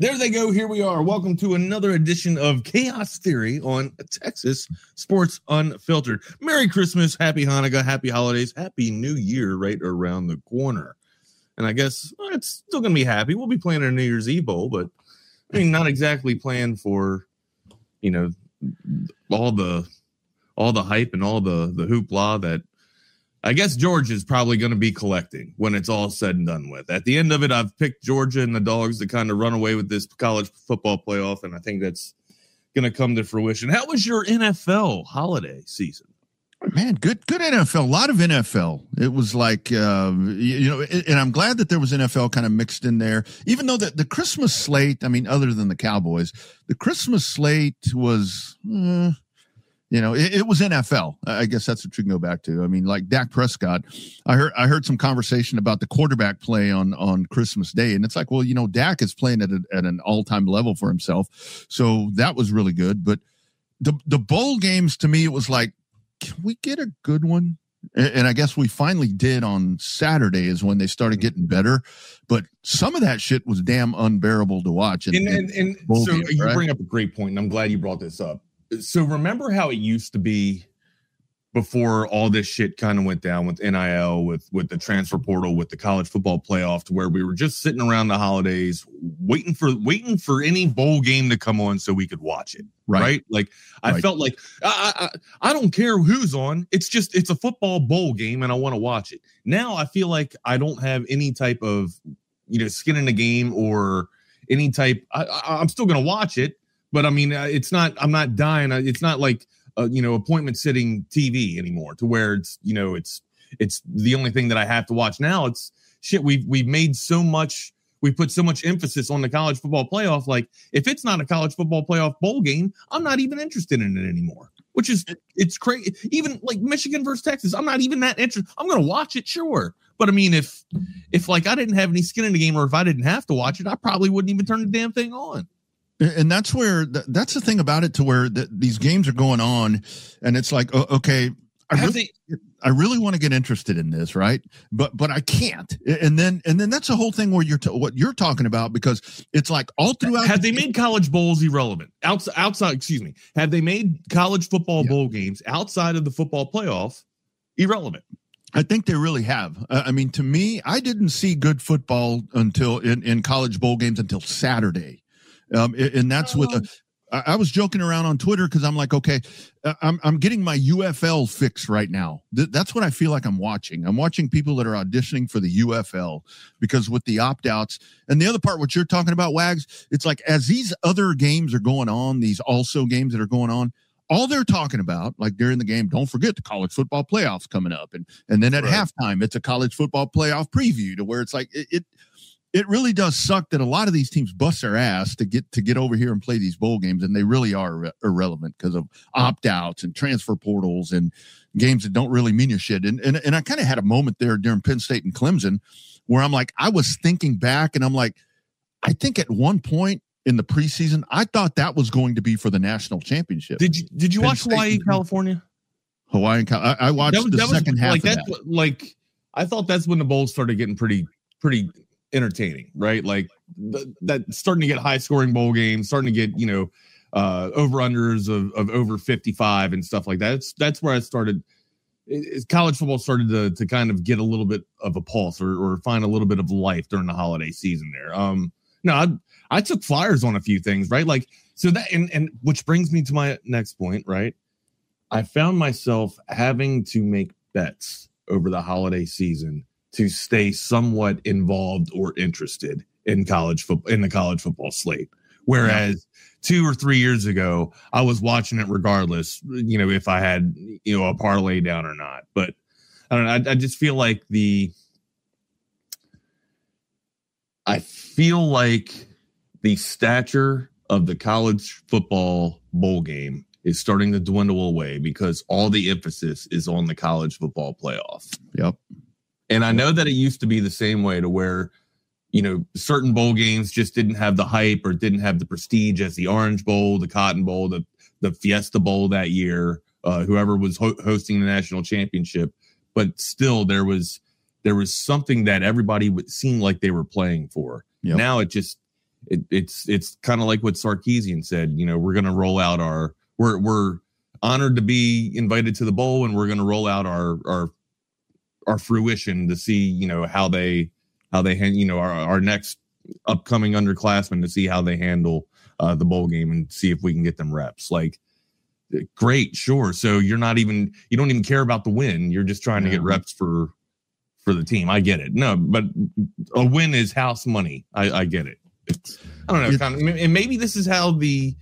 There they go. Here we are. Welcome to another edition of Chaos Theory on Texas Sports Unfiltered. Merry Christmas, Happy Hanukkah, Happy Holidays, Happy New Year right around the corner. And I guess it's still going to be happy. We'll be playing a New Year's Eve Bowl, but I mean, not exactly planned for, all the hype and all the hoopla that I guess Georgia is probably going to be collecting when it's all said and done with. At the end of it, I've picked Georgia and the Dogs to kind of run away with this college football playoff, and I think that's going to come to fruition. How was your NFL holiday season? Man, good NFL. A lot of NFL. It was like, and I'm glad that there was NFL kind of mixed in there. Even though the Christmas slate, I mean, other than the Cowboys, the Christmas slate was, it was NFL. I guess that's what you can go back to. I mean, like Dak Prescott, I heard some conversation about the quarterback play on Christmas Day. And it's like, well, Dak is playing at an all-time level for himself. So that was really good. But the bowl games, to me, it was like, can we get a good one? And I guess we finally did on Saturday is when they started getting better. But some of that shit was damn unbearable to watch. And so games, you bring up a great point, and I'm glad you brought this up. So remember how it used to be before all this shit kind of went down with NIL, with the transfer portal, with the college football playoff, to where we were just sitting around the holidays waiting for any bowl game to come on so we could watch it. Right? Like I felt like I don't care who's on. It's a football bowl game and I want to watch it. Now I feel like I don't have any type of, skin in the game or any type. I'm still going to watch it. But I mean, I'm not dying. It's not like, appointment sitting TV anymore to where it's the only thing that I have to watch now. It's shit. We've made so much. We put so much emphasis on the college football playoff. Like if it's not a college football playoff bowl game, I'm not even interested in it anymore, which is, it's crazy. Even like Michigan versus Texas, I'm not even that interested. I'm going to watch it. Sure. But I mean, if like I didn't have any skin in the game or if I didn't have to watch it, I probably wouldn't even turn the damn thing on. And that's where that's the thing about it, to where these games are going on, and it's like, okay, I really want to get interested in this, right? But I can't. And then that's the whole thing where what you're talking about, because it's like all throughout. Have they made college bowls irrelevant? Outside, excuse me. Have they made college football bowl games outside of the football playoff irrelevant? I think they really have. I mean, to me, I didn't see good football until in college bowl games until Saturday. And that's I was joking around on Twitter because I'm like, okay, I'm getting my UFL fix right now. That's what I feel like I'm watching. I'm watching people that are auditioning for the UFL, because with the opt-outs and the other part, what you're talking about, Wags, it's like as these other games are going on, these also games that are going on, all they're talking about, like during the game, don't forget the college football playoffs coming up. And then at halftime, it's a college football playoff preview, to where it's like it really does suck that a lot of these teams bust their ass to get over here and play these bowl games, and they really are irrelevant because of opt-outs and transfer portals and games that don't really mean your shit. And I kind of had a moment there during Penn State and Clemson where I'm like, I was thinking back, and I'm like, I think at one point in the preseason, I thought that was going to be for the national championship. Did you watch Hawaii, California? I watched the second half of that. Like I thought that's when the bowls started getting pretty entertaining, right? Like that starting to get high scoring bowl games, starting to get over unders of over 55 and stuff like that. That's where I started. College football started to kind of get a little bit of a pulse or find a little bit of life during the holiday season there. No, I took flyers on a few things, right? Like so that and which brings me to my next point, right? I found myself having to make bets over the holiday season to stay somewhat involved or interested in college football, in the college football slate. Whereas 2 or 3 years ago, I was watching it regardless, if I had, a parlay down or not. But I don't know. I just feel like the stature of the college football bowl game is starting to dwindle away because all the emphasis is on the college football playoff. Yep. And I know that it used to be the same way, to where, certain bowl games just didn't have the hype or didn't have the prestige as the Orange Bowl, the Cotton Bowl, the Fiesta Bowl that year, whoever was hosting the national championship. But still, there was something that everybody would seem like they were playing for. Yep. Now it's kind of like what Sarkisian said. We're going to roll out we're honored to be invited to the bowl, and we're going to roll out our fruition to see how they our next upcoming underclassmen, to see how they handle the bowl game and see if we can get them reps. Like, great, sure. So you don't even care about the win. You're just trying to get reps for the team. I get it. No, but a win is house money. I get it. I don't know. And maybe this is how the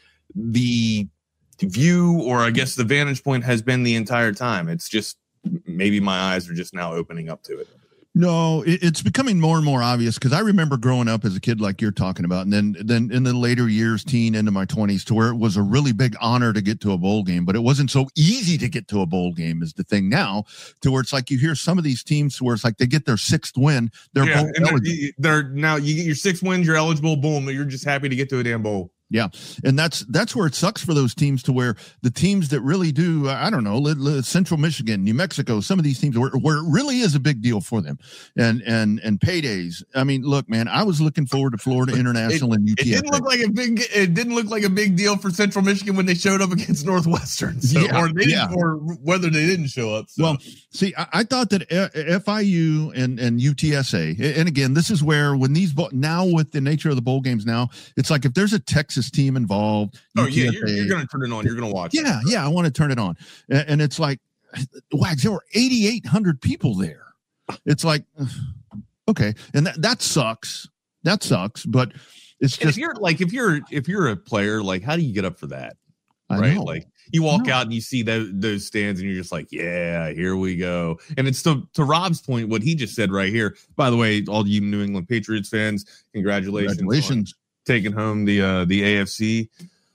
view, or I guess the vantage point, has been the entire time. It's just maybe my eyes are just now opening up to it. No, it's becoming more and more obvious, because I remember growing up as a kid, like you're talking about, and then in the later years, teen into my 20s, to where it was a really big honor to get to a bowl game, but it wasn't so easy to get to a bowl game is the thing now, to where it's like you hear some of these teams where it's like they get their 6th win, they're bowl eligible. They're now, you get your 6 wins, you're eligible, boom, you're just happy to get to a damn bowl. Yeah. And that's where it sucks for those teams, to where the teams that really do, I don't know, Central Michigan, New Mexico, some of these teams where it really is a big deal for them, and paydays. I mean, look, man, I was looking forward to Florida International and UTSA. It didn't look like a big deal for Central Michigan when they showed up against Northwestern, or whether they didn't show up. So. Well, see, I thought that FIU and UTSA, and again, this is where when these now with the nature of the bowl games now, it's like if there's a Texas team involved. Oh, UTSA, you're going to turn it on. You're going to watch. Yeah, it. Yeah, I want to turn it on. And it's like, Wags, there were 8,800 people there. It's like, okay, and that sucks. That sucks, but it's just, if you're a player, like, how do you get up for that? Right? Like, you walk out and you see those stands, and you're just like, yeah, here we go. And it's to Rob's point, what he just said right here. By the way, all you New England Patriots fans, congratulations. Taking home the AFC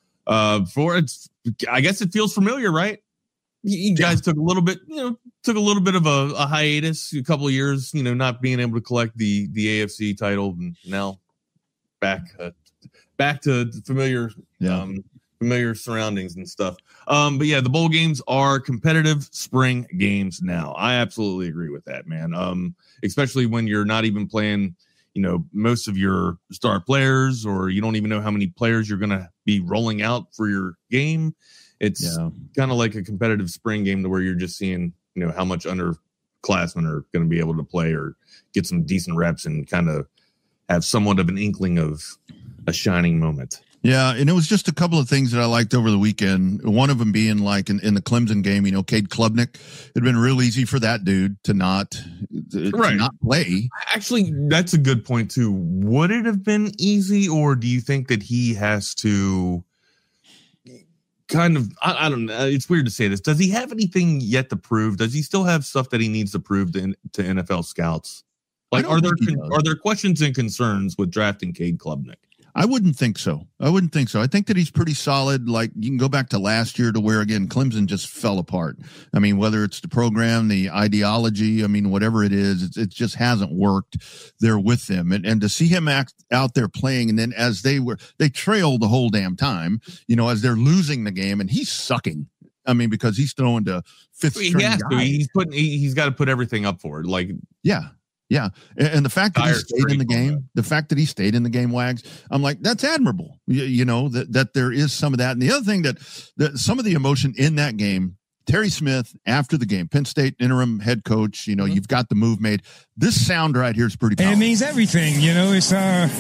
I guess it feels familiar, right? You guys took a little bit of a hiatus, a couple of years, not being able to collect the AFC title, and now back to familiar surroundings and stuff. But yeah, the bowl games are competitive spring games now. I absolutely agree with that, man. Especially when you're not even playing most of your star players, or you don't even know how many players you're going to be rolling out for your game. It's kind of like a competitive spring game, to where you're just seeing, how much underclassmen are going to be able to play or get some decent reps, and kind of have somewhat of an inkling of a shining moment. Yeah, and it was just a couple of things that I liked over the weekend. One of them being like in the Clemson game, Cade Klubnik. It'd been real easy for that dude to not play. Actually, that's a good point too. Would it have been easy, or do you think that he has to kind of? I don't know. It's weird to say this. Does he have anything yet to prove? Does he still have stuff that he needs to prove to NFL scouts? Like, are there questions and concerns with drafting Cade Klubnik? I wouldn't think so. I think that he's pretty solid. Like, you can go back to last year, to where, again, Clemson just fell apart. I mean, whether it's the program, the ideology, whatever it is, it just hasn't worked there with them. And to see him out there playing, and then as they trailed the whole damn time, as they're losing the game, and he's sucking. Because he's throwing to fifth string guys. He's got to put everything up for it. Like, yeah. Yeah. And the fact that he stayed in the game, Wags, I'm like, that's admirable. That there is some of that. And the other thing that some of the emotion in that game, Terry Smith, after the game, Penn State interim head coach, you've got the move made. This sound right here is pretty powerful. And it means everything. It's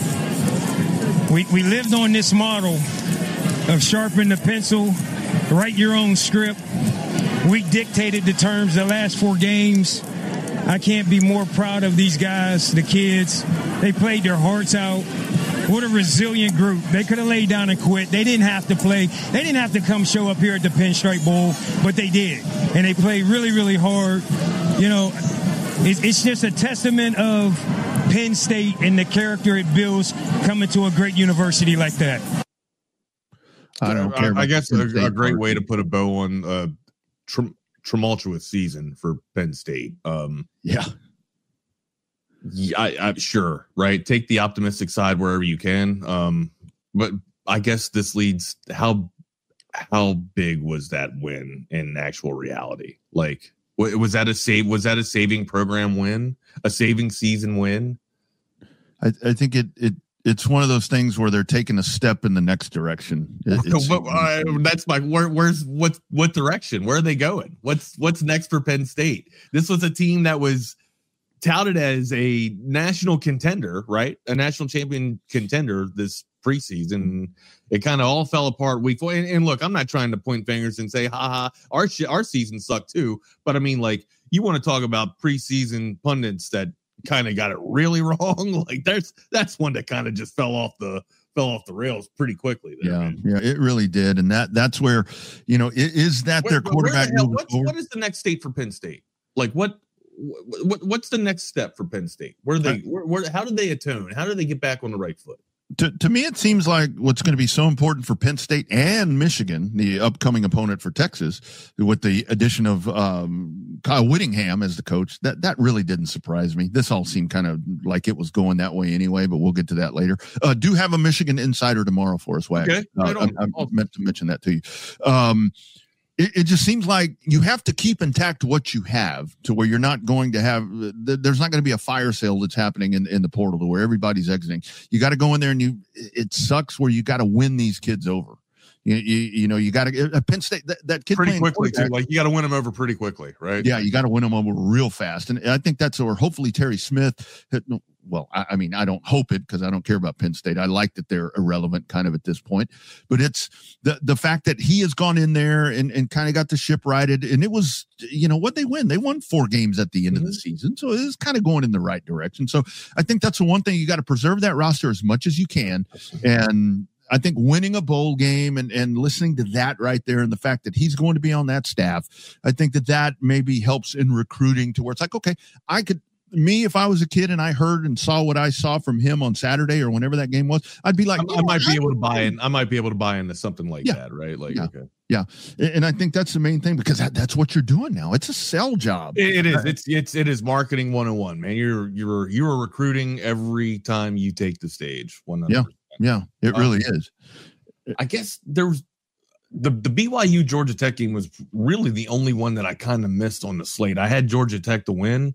we lived on this model of sharpen the pencil, write your own script. We dictated the terms the last 4 games. I can't be more proud of these guys, the kids. They played their hearts out. What a resilient group. They could have laid down and quit. They didn't have to play. They didn't have to come show up here at the Pinstripe Bowl, but they did. And they played really, really hard. It's just a testament of Penn State and the character it builds coming to a great university like that. I don't care. I guess a great way to put a bow on tumultuous season for Penn State. I'm sure, right? Take the optimistic side wherever you can. But I guess this leads how big was that win in actual reality? Like, was that a saving program win? A saving season win? I think it It's one of those things where they're taking a step in the next direction. That's my what direction? Where are they going? What's next for Penn State? This was a team that was touted as a national contender, right? A national champion contender this preseason. It kind of all fell apart week 4. And look, I'm not trying to point fingers and say, ha, our season sucked too. But I mean, like, you want to talk about preseason pundits that kind of got it really wrong. Like that's one that kind of just fell off the rails pretty quickly there, yeah, it really did. And that's where, is that their quarterback? What is the next state for Penn State? Like what's the next step for Penn State? How do they atone? How do they get back on the right foot? To me, it seems like what's going to be so important for Penn State and Michigan, the upcoming opponent for Texas, with the addition of Kyle Whittingham as the coach, that really didn't surprise me. This all seemed kind of like it was going that way anyway, but we'll get to that later. Do have a Michigan insider tomorrow for us, Wag. Okay. I meant to mention that to you. It just seems like you have to keep intact what you have to where you're not going to have, there's not going to be a fire sale that's happening in the portal to where everybody's exiting. You got to go in there and it sucks where you got to win these kids over. You got to Penn State that kid pretty quickly too. Like you got to win them over pretty quickly, right? Yeah, you got to win them over real fast, and I think that's where hopefully Terry Smith. Well, I mean, I don't hope it because I don't care about Penn State. I like that they're irrelevant kind of at this point, but it's the fact that he has gone in there and kind of got the ship righted, and it was what they win. They won 4 games at the end of the season, so it's kind of going in the right direction. So I think that's the one thing you got to preserve that roster as much as you can, and I think winning a bowl game and listening to that right there and the fact that he's going to be on that staff, I think that maybe helps in recruiting to where it's like, okay, if I was a kid and I heard and saw what I saw from him on Saturday or whenever that game was, I'd be like, I might be able to buy in. I might be able to buy into something like that, right? Like, okay. Yeah. And I think that's the main thing because that's what you're doing now. It's a sell job. It is. It is marketing 101, man. You're recruiting every time you take the stage. 100%. Yeah, it really is. I guess there was the BYU Georgia Tech game was really the only one that I kind of missed on the slate. I had Georgia Tech to win.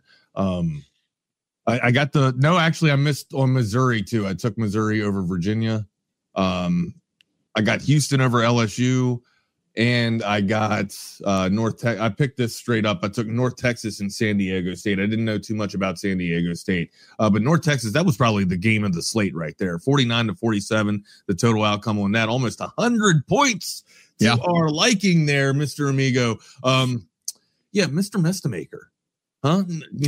I missed on Missouri too. I took Missouri over Virginia. I got Houston over LSU, and I got North Tech. I picked this straight up. I took North Texas and San Diego State. I didn't know too much about San Diego State, but North Texas, that was probably the game of the slate right there. 49-47, the total outcome on that. Almost 100 points to our liking there, Mr. Amigo. Mr. Mestamaker. Huh?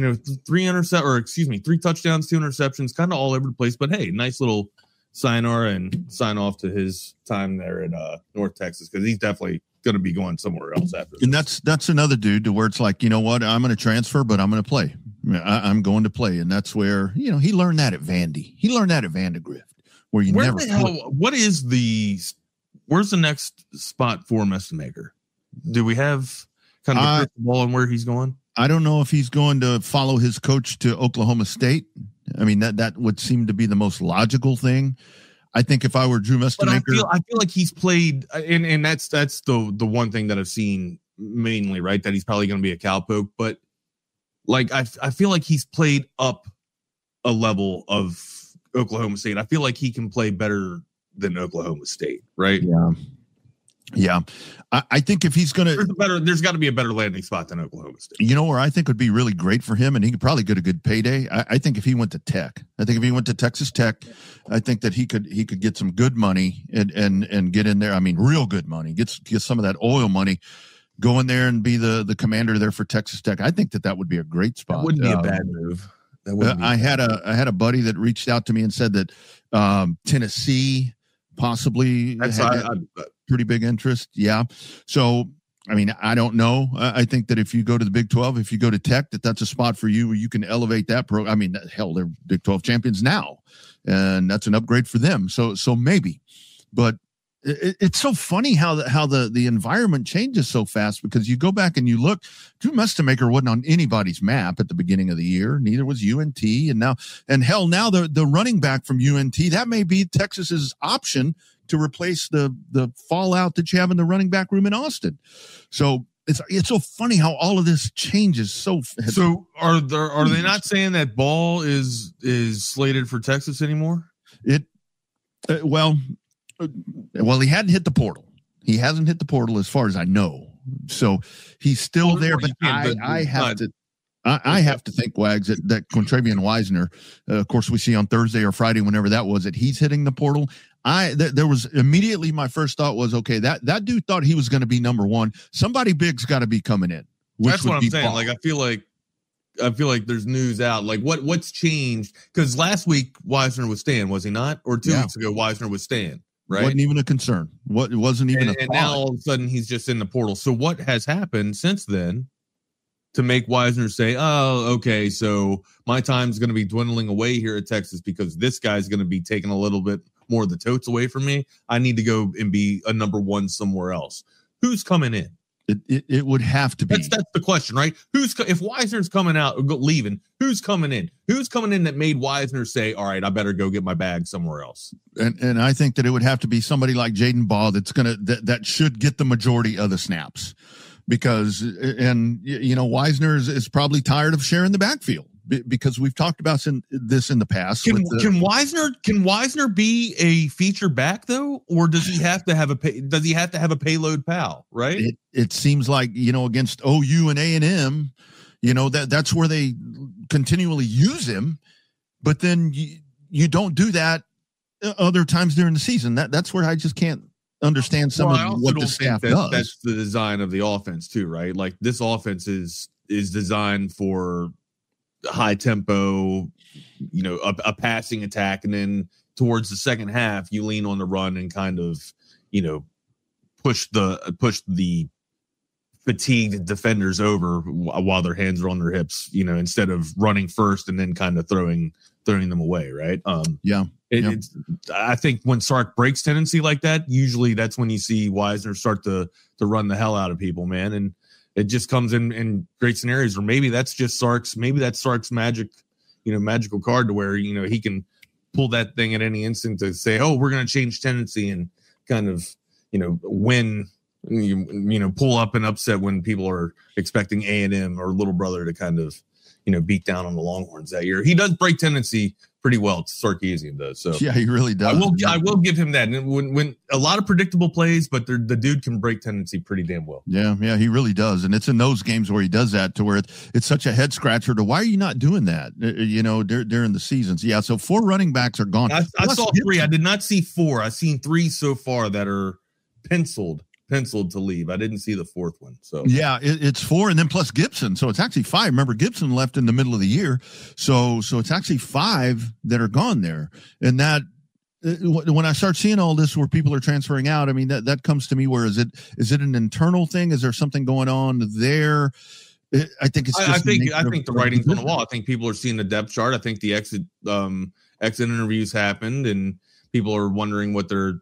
3 touchdowns, 2 interceptions, kind of all over the place. But hey, nice little sayonara and sign off to his time there at North Texas because he's definitely going to be going somewhere else after. And that's another dude to where it's like, you know what, I'm going to transfer, but I'm going to play. I'm going to play, and that's where he learned that at Vandy. He learned that at Vandegrift, where you never. Where's the next spot for Mestamaker? Do we have kind of a crystal ball on where he's going? I don't know if he's going to follow his coach to Oklahoma State. I mean, that would seem to be the most logical thing. I think if I were Drew Mestamaker, but I feel like he's played, and that's the one thing that I've seen mainly, right? That he's probably going to be a cowpoke, but like I feel like he's played up a level of Oklahoma State. I feel like he can play better than Oklahoma State, right? Yeah. I think if he's going to, there's got to be a better landing spot than Oklahoma State. You know where I think would be really great for him, and he could probably get a good payday. I think if he went to Tech, I think if he went to Texas Tech, I think that he could get some good money and get in there. I mean, real good money. Get some of that oil money. Go in there and be the commander there for Texas Tech. I think that would be a great spot. That wouldn't be a bad move. I had a buddy that reached out to me and said that Tennessee possibly had pretty big interest. Yeah. So, I mean, I don't know. I think that if you go to the Big 12, if you go to Tech, that's a spot for you where you can elevate that program. I mean, hell, they're Big 12 champions now, and that's an upgrade for them. So maybe, but it's so funny how the environment changes so fast, because you go back and you look, Drew Mestamaker wasn't on anybody's map at the beginning of the year. Neither was UNT. Now the running back from UNT, that may be Texas's option to replace the fallout that you have in the running back room in Austin. So it's so funny how all of this changes. So are they not saying that Ball is slated for Texas anymore? Well, he hadn't hit the portal. He hasn't hit the portal as far as I know. So he's still there, but I have to think, Wags, that Quintravian Wisner, of course, we see on Thursday or Friday, whenever that was, that he's hitting the portal. There was immediately my first thought was, okay, that dude thought he was going to be number one. Somebody big's got to be coming in. That's what I'm saying. Like, I feel like there's news out. Like, what's changed? Because last week Wisner was staying, was he not? Or 2 weeks ago Wisner was staying. Right. Wasn't even a concern. It wasn't even a thought. And now all of a sudden he's just in the portal. So what has happened since then to make Wisner say, oh, okay, so my time's going to be dwindling away here at Texas because this guy's going to be taking a little bit more of the totes away from me. I need to go and be a number one somewhere else. Who's coming in? It would have to be. That's the question, right? If Wisner's coming out, leaving, who's coming in? Who's coming in that made Wisner say, all right, I better go get my bag somewhere else? And I think that it would have to be somebody like Jaden Baugh that should get the majority of the snaps, because Wisner is probably tired of sharing the backfield, because we've talked about this in the past. Can Wisner be a feature back though, or does he have to have a payload pal? Right. It seems like against OU and A&M, that's where they continually use him, but then you don't do that other times during the season. That's where I just can't understand what the staff does. That's the design of the offense too, right? Like, this offense is designed for high tempo, a passing attack, and then towards the second half you lean on the run and kind of push the fatigued defenders over while their hands are on their hips, instead of running first and then kind of throwing them away, right? I think when Sark breaks tendency like that, usually that's when you see Wisner start to run the hell out of people, man. And it just comes in great scenarios, or maybe that's Sark's magic, magical card to where, he can pull that thing at any instant to say, oh, we're going to change tendency and kind of, win, pull up and upset when people are expecting A&M or Little Brother to kind of, beat down on the Longhorns that year. He does break tendency pretty well. Sarkisian does. So yeah, he really does. I will give him that. And when a lot of predictable plays, but the dude can break tendency pretty damn well. Yeah, he really does. And it's in those games where he does that, to where it's such a head scratcher to why are you not doing that? During the seasons. Yeah. So 4 running backs are gone. I saw 3. I did not see 4. I've seen 3 so far that are penciled to leave. I didn't see the 4th one. So yeah, it's 4, and then plus Gibson. So it's actually 5. Remember, Gibson left in the middle of the year. So it's actually 5 that are gone there. And that, when I start seeing all this where people are transferring out, I mean, that comes to me where is it an internal thing? Is there something going on there? I think it's just I think the writing's on the wall. I think people are seeing the depth chart. I think the exit interviews happened, and people are wondering what they're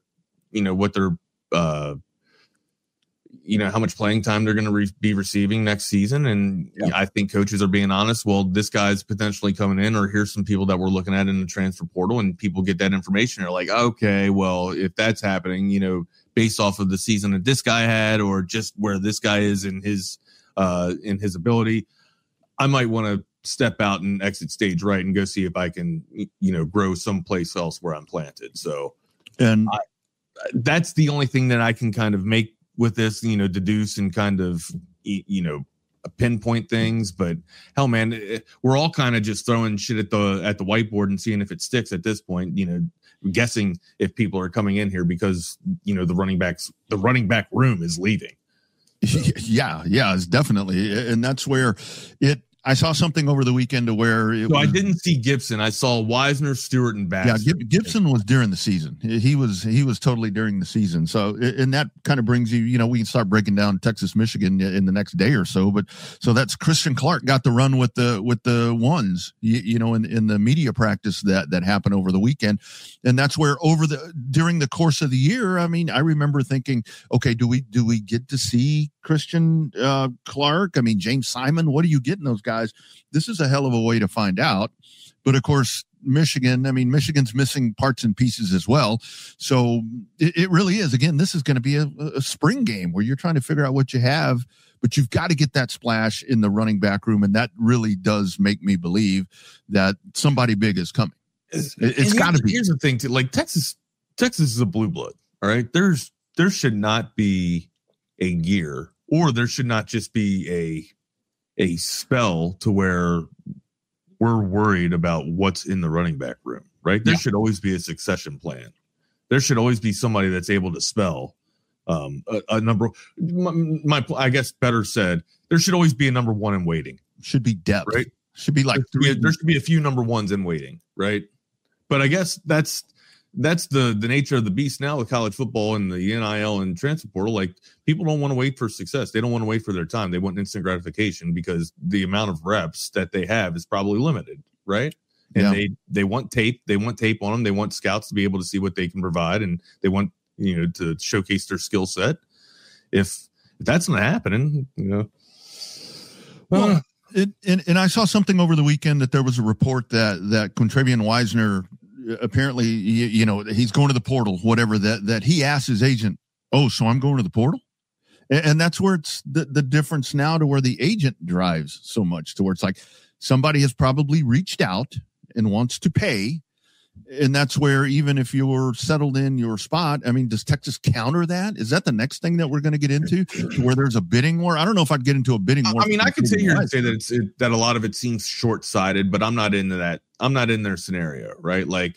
how much playing time they're going to be receiving next season. And I think coaches are being honest. Well, this guy's potentially coming in, or here's some people that we're looking at in the transfer portal, and people get that information. They're like, okay, well, if that's happening, based off of the season that this guy had, or just where this guy is in his ability, I might want to step out and exit stage right and go see if I can, grow someplace else where I'm planted. So, and that's the only thing that I can kind of make with this, deduce and kind of, pinpoint things. But hell, man, we're all kind of just throwing shit at the whiteboard and seeing if it sticks at this point, guessing if people are coming in here because, the running back room is leaving. So. Yeah, it's definitely. And that's where I saw something over the weekend to where I didn't see Gibson. I saw Wisner, Stewart, and Bass. Yeah, Gibson was during the season. He was totally during the season. So, and that kind of brings you, we can start breaking down Texas, Michigan in the next day or so. But so that's Christian Clark got the run with the ones, in the media practice that happened over the weekend, and that's where during the course of the year, I mean, I remember thinking, okay, do we get to see Christian Clark? I mean, James Simon, what are you getting those guys? This is a hell of a way to find out. But of course, Michigan's missing parts and pieces as well. So it really is. Again, this is going to be a spring game where you're trying to figure out what you have, but you've got to get that splash in the running back room. And that really does make me believe that somebody big is coming. It's got to be. Here's the thing too, like Texas Texas is a blue blood. All right. There should not be a year, or there should not just be a spell to where we're worried about what's in the running back room, right? There should always be a succession plan. There should always be somebody that's able to spell a number. I guess better said, there should always be a number one in waiting. Should be depth, right? Should be like there should be a few number ones in waiting, right? But I guess that's the nature of the beast now with college football and the NIL and transfer portal. Like, people don't want to wait for success. They don't want to wait for their time. They want instant gratification because the amount of reps that they have is probably limited, right? And they want tape. They want tape on them. They want scouts to be able to see what they can provide, and they want, to showcase their skill set. If that's not happening, Well, and I saw something over the weekend that there was a report that Quintravian Wisner, apparently, he's going to the portal, whatever, that he asked his agent, "Oh, so I'm going to the portal?" And that's where it's the difference now, to where the agent drives so much, to where it's like somebody has probably reached out and wants to pay. And that's where, even if you're settled in your spot, I mean, does Texas counter that? Is that the next thing that we're going to get into, where there's a bidding war? I don't know if I'd get into a bidding war. I mean, I could sit here and say that that a lot of it seems short-sighted, but I'm not into that. I'm not in their scenario, right? Like,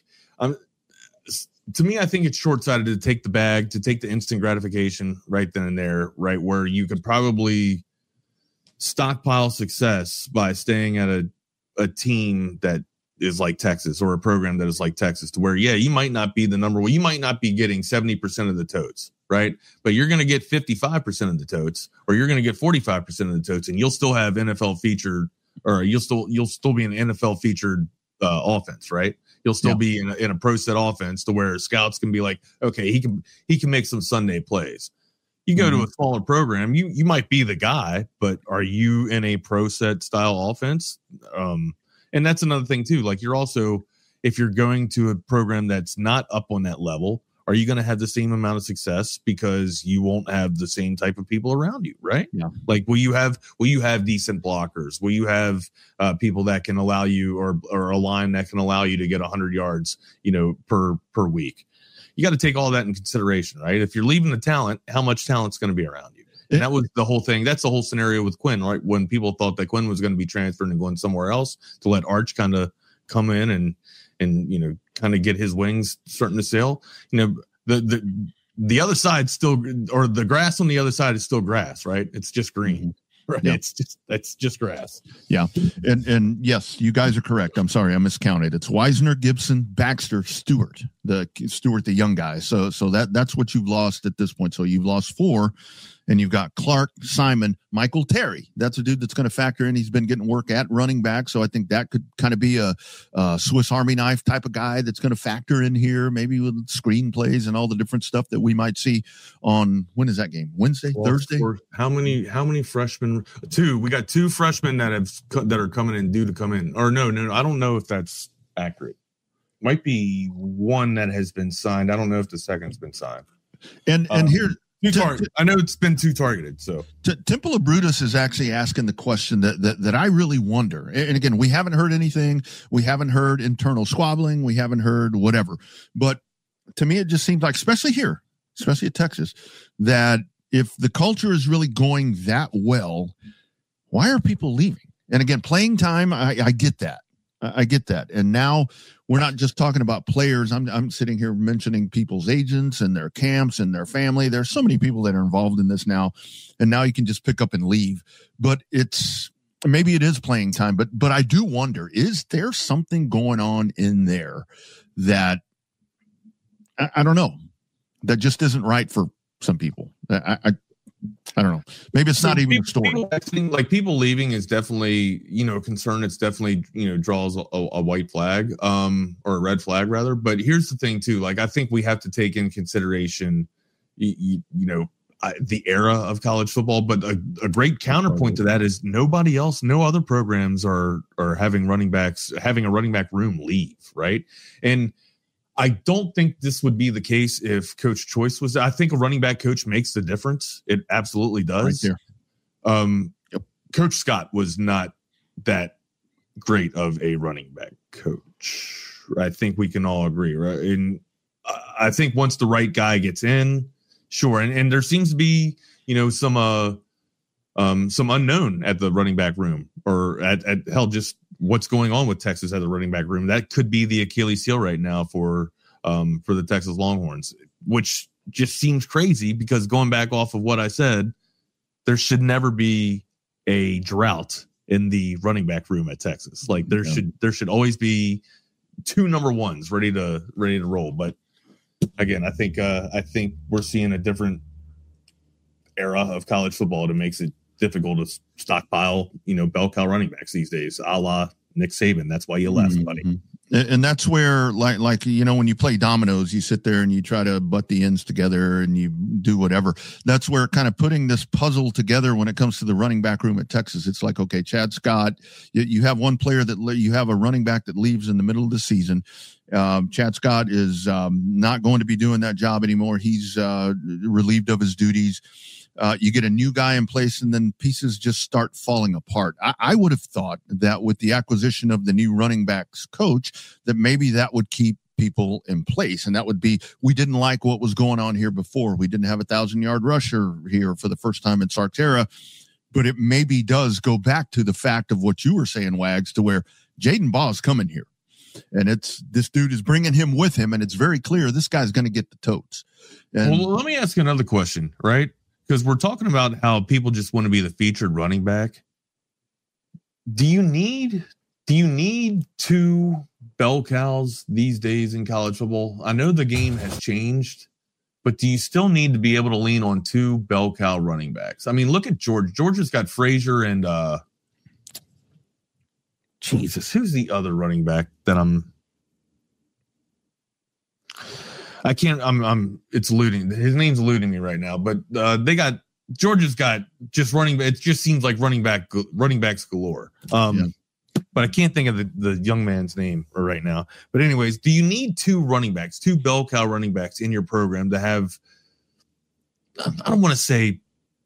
to me, I think it's short-sighted to take the bag, to take the instant gratification right then and there, right, where you could probably stockpile success by staying at a team that is like Texas, or a program that is like Texas, to where, you might not be the number one. You might not be getting 70% of the totes, right? But you're going to get 55% of the totes, or you're going to get 45% of the totes, and you'll still have NFL featured, or you'll still be an NFL featured offense, right? You'll still be in a pro set offense, to where scouts can be like, okay, he can make some Sunday plays. You go to a smaller program, you might be the guy, but are you in a pro set style offense? And that's another thing too. Like, you're also, if you're going to a program that's not up on that level, are you going to have the same amount of success because you won't have the same type of people around you, right? Yeah. Like, will you have decent blockers? Will you have people that can allow you, or a line that can allow you to get 100 yards, per week? You got to take all that in consideration, right? If you're leaving the talent, how much talent's going to be around you? And that was the whole thing. That's the whole scenario with Quinn, right? When people thought that Quinn was going to be transferred and going somewhere else, to let Arch kind of come in and kind of get his wings starting to sail. The other side still, or the grass on the other side is still grass, right? It's just green. Right. Yeah. That's just grass. Yeah. And yes, you guys are correct. I'm sorry, I miscounted. It's Wisner, Gibson, Baxter, Stewart, the young guy. So that's what you've lost at this point. So you've lost 4. And you've got Clark, Simon, Michael Terry. That's a dude that's going to factor in. He's been getting work at running back. So I think that could kind of be a Swiss Army knife type of guy that's going to factor in here, maybe with screenplays and all the different stuff that we might see on, when is that game? Wednesday, Thursday? How many freshmen? 2. We got 2 freshmen that are coming in, due to come in. Or no, I don't know if that's accurate. Might be 1 that has been signed. I don't know if the second's been signed. And here, I know it's been 2 targeted. So Temple of Brutus is actually asking the question that I really wonder. And again, we haven't heard anything. We haven't heard internal squabbling. We haven't heard whatever. But to me, it just seems like, especially here, especially at Texas, that if the culture is really going that well, why are people leaving? And again, playing time, I get that. I get that. And now we're not just talking about players. I'm sitting here mentioning people's agents and their camps and their family. There's so many people that are involved in this now, and now you can just pick up and leave. But maybe it is playing time, but I do wonder, is there something going on in there that I don't know, that just isn't right for some people? I don't know. Maybe it's not even a story. People leaving is definitely, a concern. It's definitely, draws a white flag, or a red flag rather. But here's the thing too. Like, I think we have to take in consideration, the era of college football. But a great counterpoint to that is no other programs are having a running back room leave, right? And I don't think this would be the case if Coach Choice was. I think a running back coach makes the difference. It absolutely does. Right there. Coach Scott was not that great of a running back coach. I think we can all agree, right? And I think once the right guy gets in, sure. And there seems to be, some unknown at the running back room, or at hell, just what's going on with Texas at the running back room. That could be the Achilles heel right now for the Texas Longhorns, which just seems crazy, because going back off of what I said, there should never be a drought in the running back room at Texas. Like there should always be 2 number ones ready to roll. But again, I think we're seeing a different era of college football that makes it difficult to stockpile, bell cow running backs these days, a la Nick Saban. That's why you left, buddy. And that's where, like when you play dominoes, you sit there and you try to butt the ends together and you do whatever. That's where kind of putting this puzzle together when it comes to the running back room at Texas, it's like, okay, Chad Scott, you have one player you have a running back that leaves in the middle of the season. Chad Scott is not going to be doing that job anymore. He's relieved of his duties. You get a new guy in place, and then pieces just start falling apart. I would have thought that with the acquisition of the new running backs coach, that maybe that would keep people in place. And that would be, we didn't like what was going on here before. We didn't have a 1,000-yard rusher here for the first time in Sark's era. But it maybe does go back to the fact of what you were saying, Wags, to where Jaden Baugh is coming here. And this dude is bringing him with him, and it's very clear this guy's going to get the totes. And, well, let me ask you another question, right? Because we're talking about how people just want to be the featured running back. Do you need 2 bell cows these days in college football? I know the game has changed, but do you still need to be able to lean on 2 bell cow running backs? I mean, look at Georgia. Georgia's got Frazier and Jesus, who's the other running back that it's eluding. His name's eluding me right now, but Georgia's got just running. It just seems like running backs galore. But I can't think of the young man's name right now. But anyways, do you need 2 running backs, 2 bell cow running backs in your program to have, I don't want to say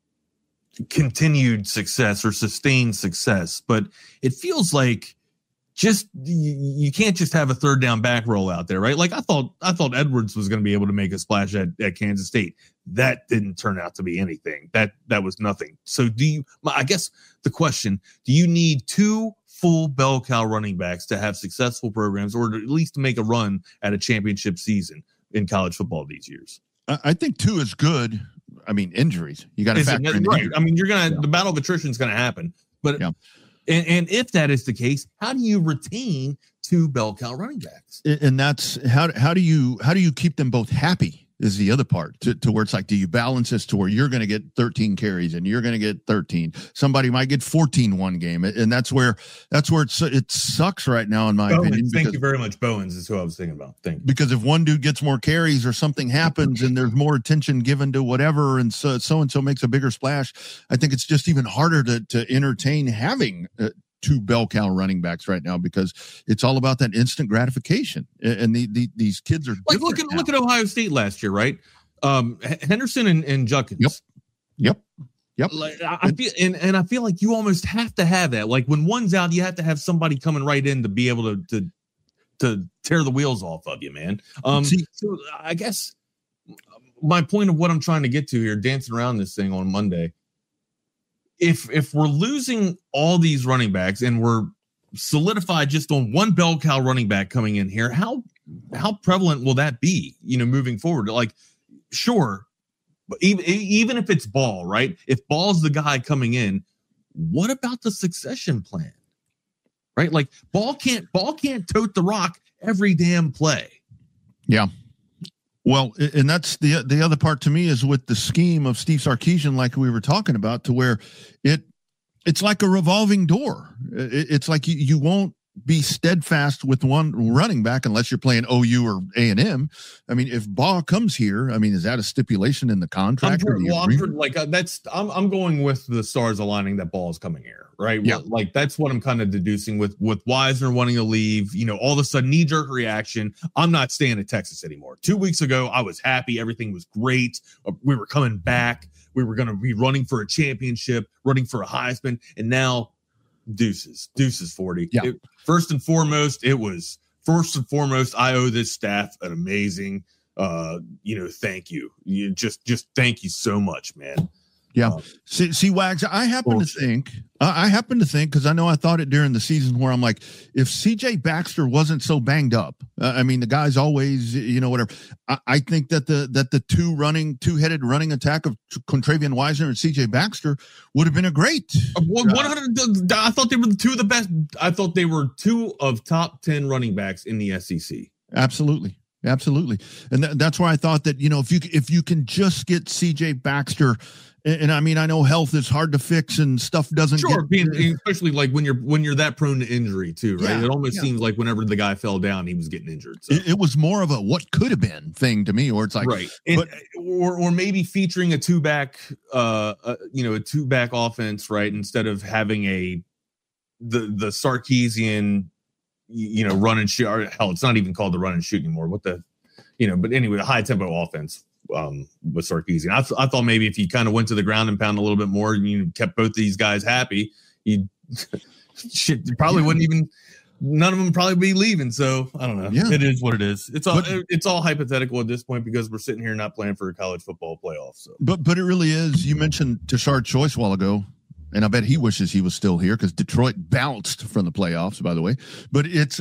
continued success or sustained success, but it feels like just you can't just have a third down back roll out there, right? Like I thought Edwards was going to be able to make a splash at Kansas State. That didn't turn out to be anything. That was nothing. So I guess the question, do you need 2 full bell cow running backs to have successful programs, or at least to make a run at a championship season in college football these years? I think 2 is good. I mean, injuries. You got to factor in right. Injuries. I mean, the battle of attrition is going to happen, but and if that is the case, how do you retain 2 bell cow running backs? And that's how do you keep them both happy is the other part to where it's like, do you balance this to where you're going to get 13 carries and you're going to get 13? Somebody might get 14 one game. And that's where it sucks right now, in my opinion. Thank you very much. Bowens is who I was thinking about. Thank you. Because if one dude gets more carries or something happens and there's more attention given to whatever, and so makes a bigger splash, I think it's just even harder to entertain having 2 bell cow running backs right now, because it's all about that instant gratification. And these kids are like, look at Ohio State last year, right? Henderson and Judkins. Yep. Like, I feel like you almost have to have that. Like when one's out, you have to have somebody coming right in to be able to tear the wheels off of you, man. So I guess my point of what I'm trying to get to here, dancing around this thing on Monday, if we're losing all these running backs and we're solidified just on 1 bell cow running back coming in here, how prevalent will that be, moving forward? Like, sure, but even if it's Ball, right? If Ball's the guy coming in, what about the succession plan? Right? Like Ball can't tote the rock every damn play. Yeah. Well, and that's the other part to me is with the scheme of Steve Sarkisian, like we were talking about, to where it's like a revolving door. It's like you won't be steadfast with one running back unless you're playing OU or A&M. I mean, if Baugh comes here, I mean, is that a stipulation in the contract? I'm going with the stars aligning that Ball is coming here, right? Yeah. Well, like that's what I'm kind of deducing with Wisner wanting to leave. All of a sudden, knee-jerk reaction. I'm not staying at Texas anymore. 2 weeks ago, I was happy. Everything was great. We were coming back. We were going to be running for a championship, running for a Heisman, and now deuces 40. First and foremost, I owe this staff an amazing thank you. You just thank you so much, man. Yeah. See, Wags, I happen to think, because I know I thought it during the season where I'm like, if CJ Baxter wasn't so banged up, the guy's always, whatever. I think that the two-headed running attack of Contravian Wisener and CJ Baxter would have been a great. 100. I thought they were two of the best. I thought they were two of top 10 running backs in the SEC. Absolutely. And that's why I thought that, if you can just get CJ Baxter. And I know health is hard to fix and stuff doesn't especially like when you're that prone to injury too, right? Yeah, it almost seems like whenever the guy fell down, he was getting injured. So. It was more of a what could have been thing to me, or it's like right, or maybe featuring a two-back offense, right? Instead of having the Sarkisian, run and shoot. Or hell, it's not even called the run and shoot anymore. But anyway, the high tempo offense. With Sarkisian, I thought maybe if you kind of went to the ground and pound a little bit more, and you kept both these guys happy, you probably wouldn't even. None of them probably be leaving. So I don't know. Yeah. It is what it is. It's all hypothetical at this point because we're sitting here not playing for a college football playoff. So, but it really is. You mentioned Tashard Choice a while ago. And I bet he wishes he was still here because Detroit bounced from the playoffs, by the way. But it's,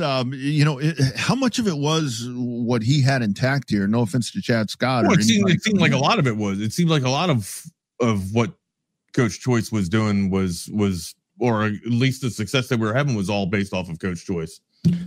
how much of it was what he had intact here? No offense to Chad Scott. Well, it seemed like a lot of it was. It seemed like a lot of what Coach Choice was doing was, or at least the success that we were having was all based off of Coach Choice.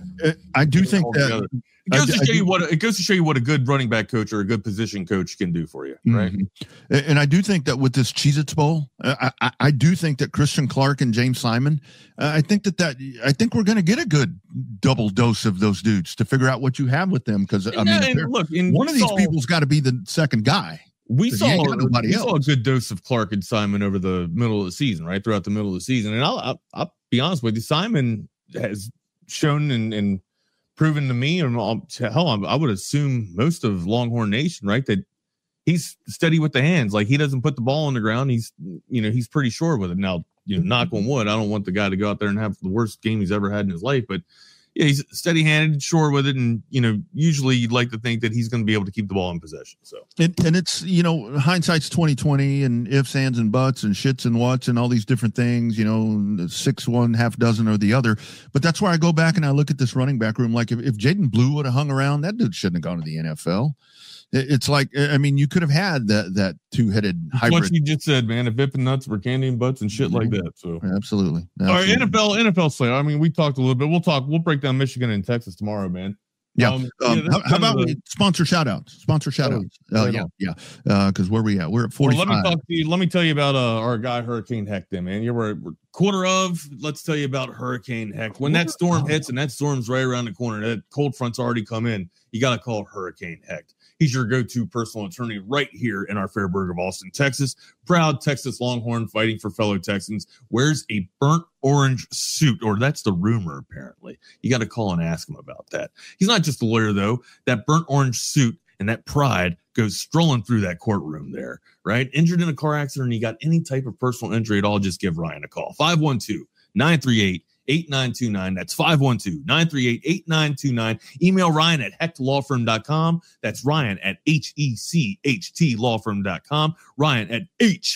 I do think that it goes to show you what a good running back coach or a good position coach can do for you, right? Mm-hmm. And I do think that with this Cheez-Its Bowl, I do think that Christian Clark and James Simon, I think we're going to get a good double dose of those dudes to figure out what you have with them because one of these people's got to be the second guy. We saw a good dose of Clark and Simon over the middle of the season, right throughout the middle of the season, and I'll be honest with you, Simon has shown and proven to me, and I would assume most of Longhorn Nation, right, that he's steady with the hands. Like he doesn't put the ball on the ground. He's pretty sure with it. Now, knock on wood, I don't want the guy to go out there and have the worst game he's ever had in his life, but yeah, he's steady-handed, sure with it, and usually you'd like to think that he's going to be able to keep the ball in possession. So, and it's hindsight's 20/20, and ifs, ands, and buts, and shits and whats, and all these different things. 6, 1, half dozen or the other. But that's where I go back and I look at this running back room. Like if Jaden Blue would have hung around, that dude shouldn't have gone to the NFL. It's like, you could have had that two-headed hybrid. What you just said, man. If Ip and Nuts were candy and butts and shit like that. So absolutely. All right, NFL slate. We talked a little bit. We'll break down Michigan and Texas tomorrow, man. Yeah. How about sponsor shout-outs? Yeah. Because where we at? We're at 45. Well, let me tell you about our guy Hurricane Heck then, man. We're quarter of. Let's tell you about Hurricane Heck. When that storm hits, and that storm's right around the corner, that cold front's already come in, you got to call Hurricane Heck. He's your go-to personal attorney right here in our Fairburg of Austin, Texas. Proud Texas Longhorn fighting for fellow Texans. Wears a burnt orange suit, or that's the rumor, apparently. You got to call and ask him about that. He's not just a lawyer, though. That burnt orange suit and that pride goes strolling through that courtroom there, right? Injured in a car accident, and you got any type of personal injury at all, just give Ryan a call. 512-938-8929. That's 512-938-8929. Email Ryan at hechtlawfirm.com. That's Ryan at HECHTlawfirm.com. Ryan at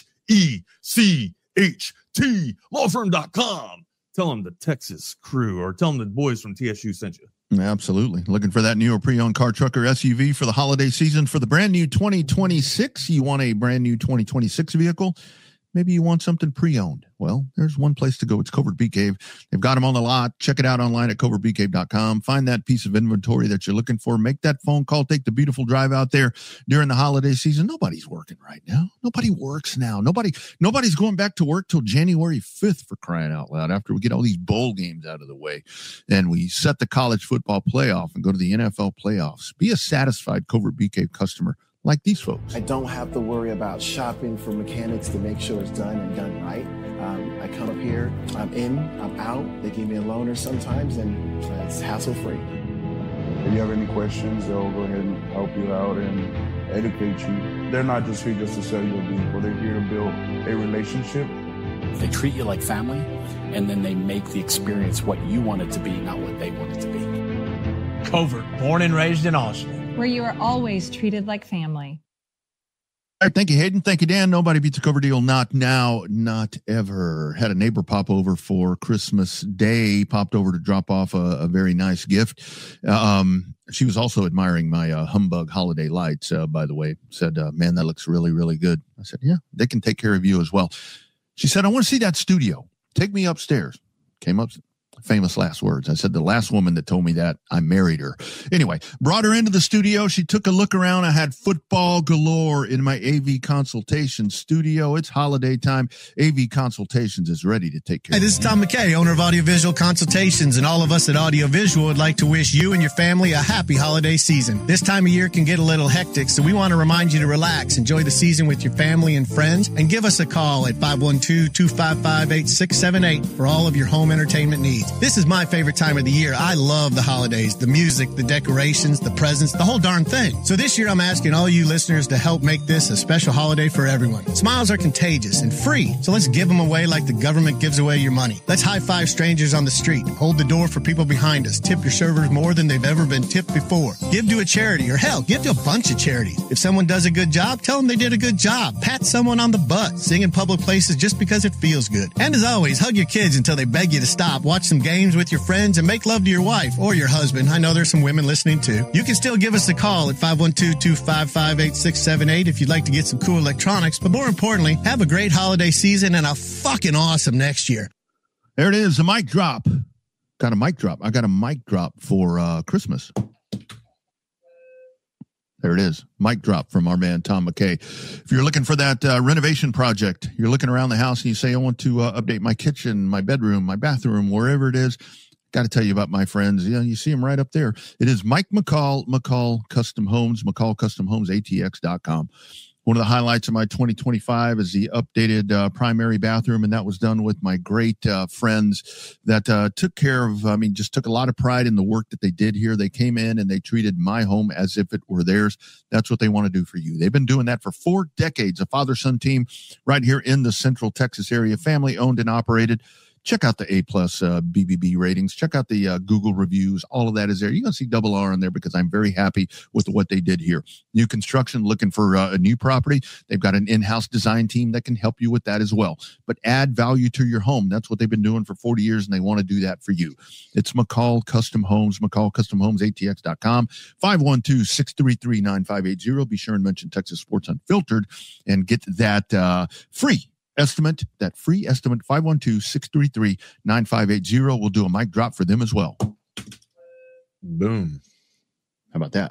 HECHTlawfirm.com. Tell them the Texas crew, or tell them the boys from TSU sent you. Absolutely. Looking for that new or pre-owned car, truck, or SUV for the holiday season for the brand new 2026. You want a brand new 2026 vehicle? Maybe you want something pre-owned. Well, there's one place to go. It's Covert Bee Cave. They've got them on the lot. Check it out online at covertbeecave.com. Find that piece of inventory that you're looking for. Make that phone call. Take the beautiful drive out there during the holiday season. Nobody's working right now. Nobody works now. Nobody's going back to work till January 5th, for crying out loud, after we get all these bowl games out of the way and we set the college football playoff and go to the NFL playoffs. Be a satisfied Covert Bee Cave customer like these folks. I don't have to worry about shopping for mechanics to make sure it's done and done right. I come up here, I'm in, I'm out. They give me a loaner sometimes, and it's hassle-free. If you have any questions, they'll go ahead and help you out and educate you. They're not just here just to sell you a vehicle. They're here to build a relationship. They treat you like family, and then they make the experience what you want it to be, not what they want it to be. Covert, born and raised in Austin. where you are always treated like family. All right, thank you, Hayden. Thank you, Dan. Nobody beats a cover deal. Not now, not ever. Had a neighbor pop over for Christmas Day, popped over to drop off a very nice gift. She was also admiring my Humbug holiday lights, by the way. Said, man, that looks really, really good. I said, yeah, they can take care of you as well. She said, I want to see that studio. Take me upstairs. Came up. Famous last words. I said, the last woman that told me that, I married her. Anyway, brought her into the studio. She took a look around. I had football galore in my AV Consultations studio. It's holiday time. AV Consultations is ready to take care of you. Hey, this is Tom McKay, owner of Audiovisual Consultations, and all of us at Audiovisual would like to wish you and your family a happy holiday season. This time of year can get a little hectic, so we want to remind you to relax, enjoy the season with your family and friends, and give us a call at 512-255-8678 for all of your home entertainment needs. This is my favorite time of the year. I love the holidays, the music, the decorations, the presents, the whole darn thing. So this year I'm asking all you listeners to help make this a special holiday for everyone. Smiles are contagious and free, so let's give them away like the government gives away your money. Let's high-five strangers on the street, hold the door for people behind us, tip your servers more than they've ever been tipped before. Give to a charity, or hell, give to a bunch of charities. If someone does a good job, tell them they did a good job. Pat someone on the butt. Sing in public places just because it feels good. And as always, hug your kids until they beg you to stop. Watch some games with your friends and make love to your wife or your husband. I know there's some women listening too. You can still give us a call at 512-255-8678 if you'd like to get some cool electronics. But more importantly, have a great holiday season and a fucking awesome next year. There it is, a mic drop. Got a mic drop. I got a mic drop for Christmas. There it is. Mic drop from our man, Tom McKay. If you're looking for that renovation project, you're looking around the house and you say, I want to update my kitchen, my bedroom, my bathroom, wherever it is. Got to tell you about my friends. You see them right up there. It is Mike McCall Custom Homes, McCallCustomHomesATX.com. One of the highlights of my 2025 is the updated primary bathroom, and that was done with my great friends that took care of, just took a lot of pride in the work that they did here. They came in and they treated my home as if it were theirs. That's what they want to do for you. They've been doing that for 4 decades, a father-son team right here in the Central Texas area, family-owned and operated. Check out the A+ BBB ratings. Check out the Google reviews. All of that is there. You're going to see double R on there because I'm very happy with what they did here. New construction, looking for a new property. They've got an in-house design team that can help you with that as well. But add value to your home. That's what they've been doing for 40 years, and they want to do that for you. It's McCall Custom Homes, McCallCustomHomesATX.com, 512-633-9580. Be sure and mention Texas Sports Unfiltered and get that free estimate, 512-633-9580. We'll do a mic drop for them as well. Boom. How about that?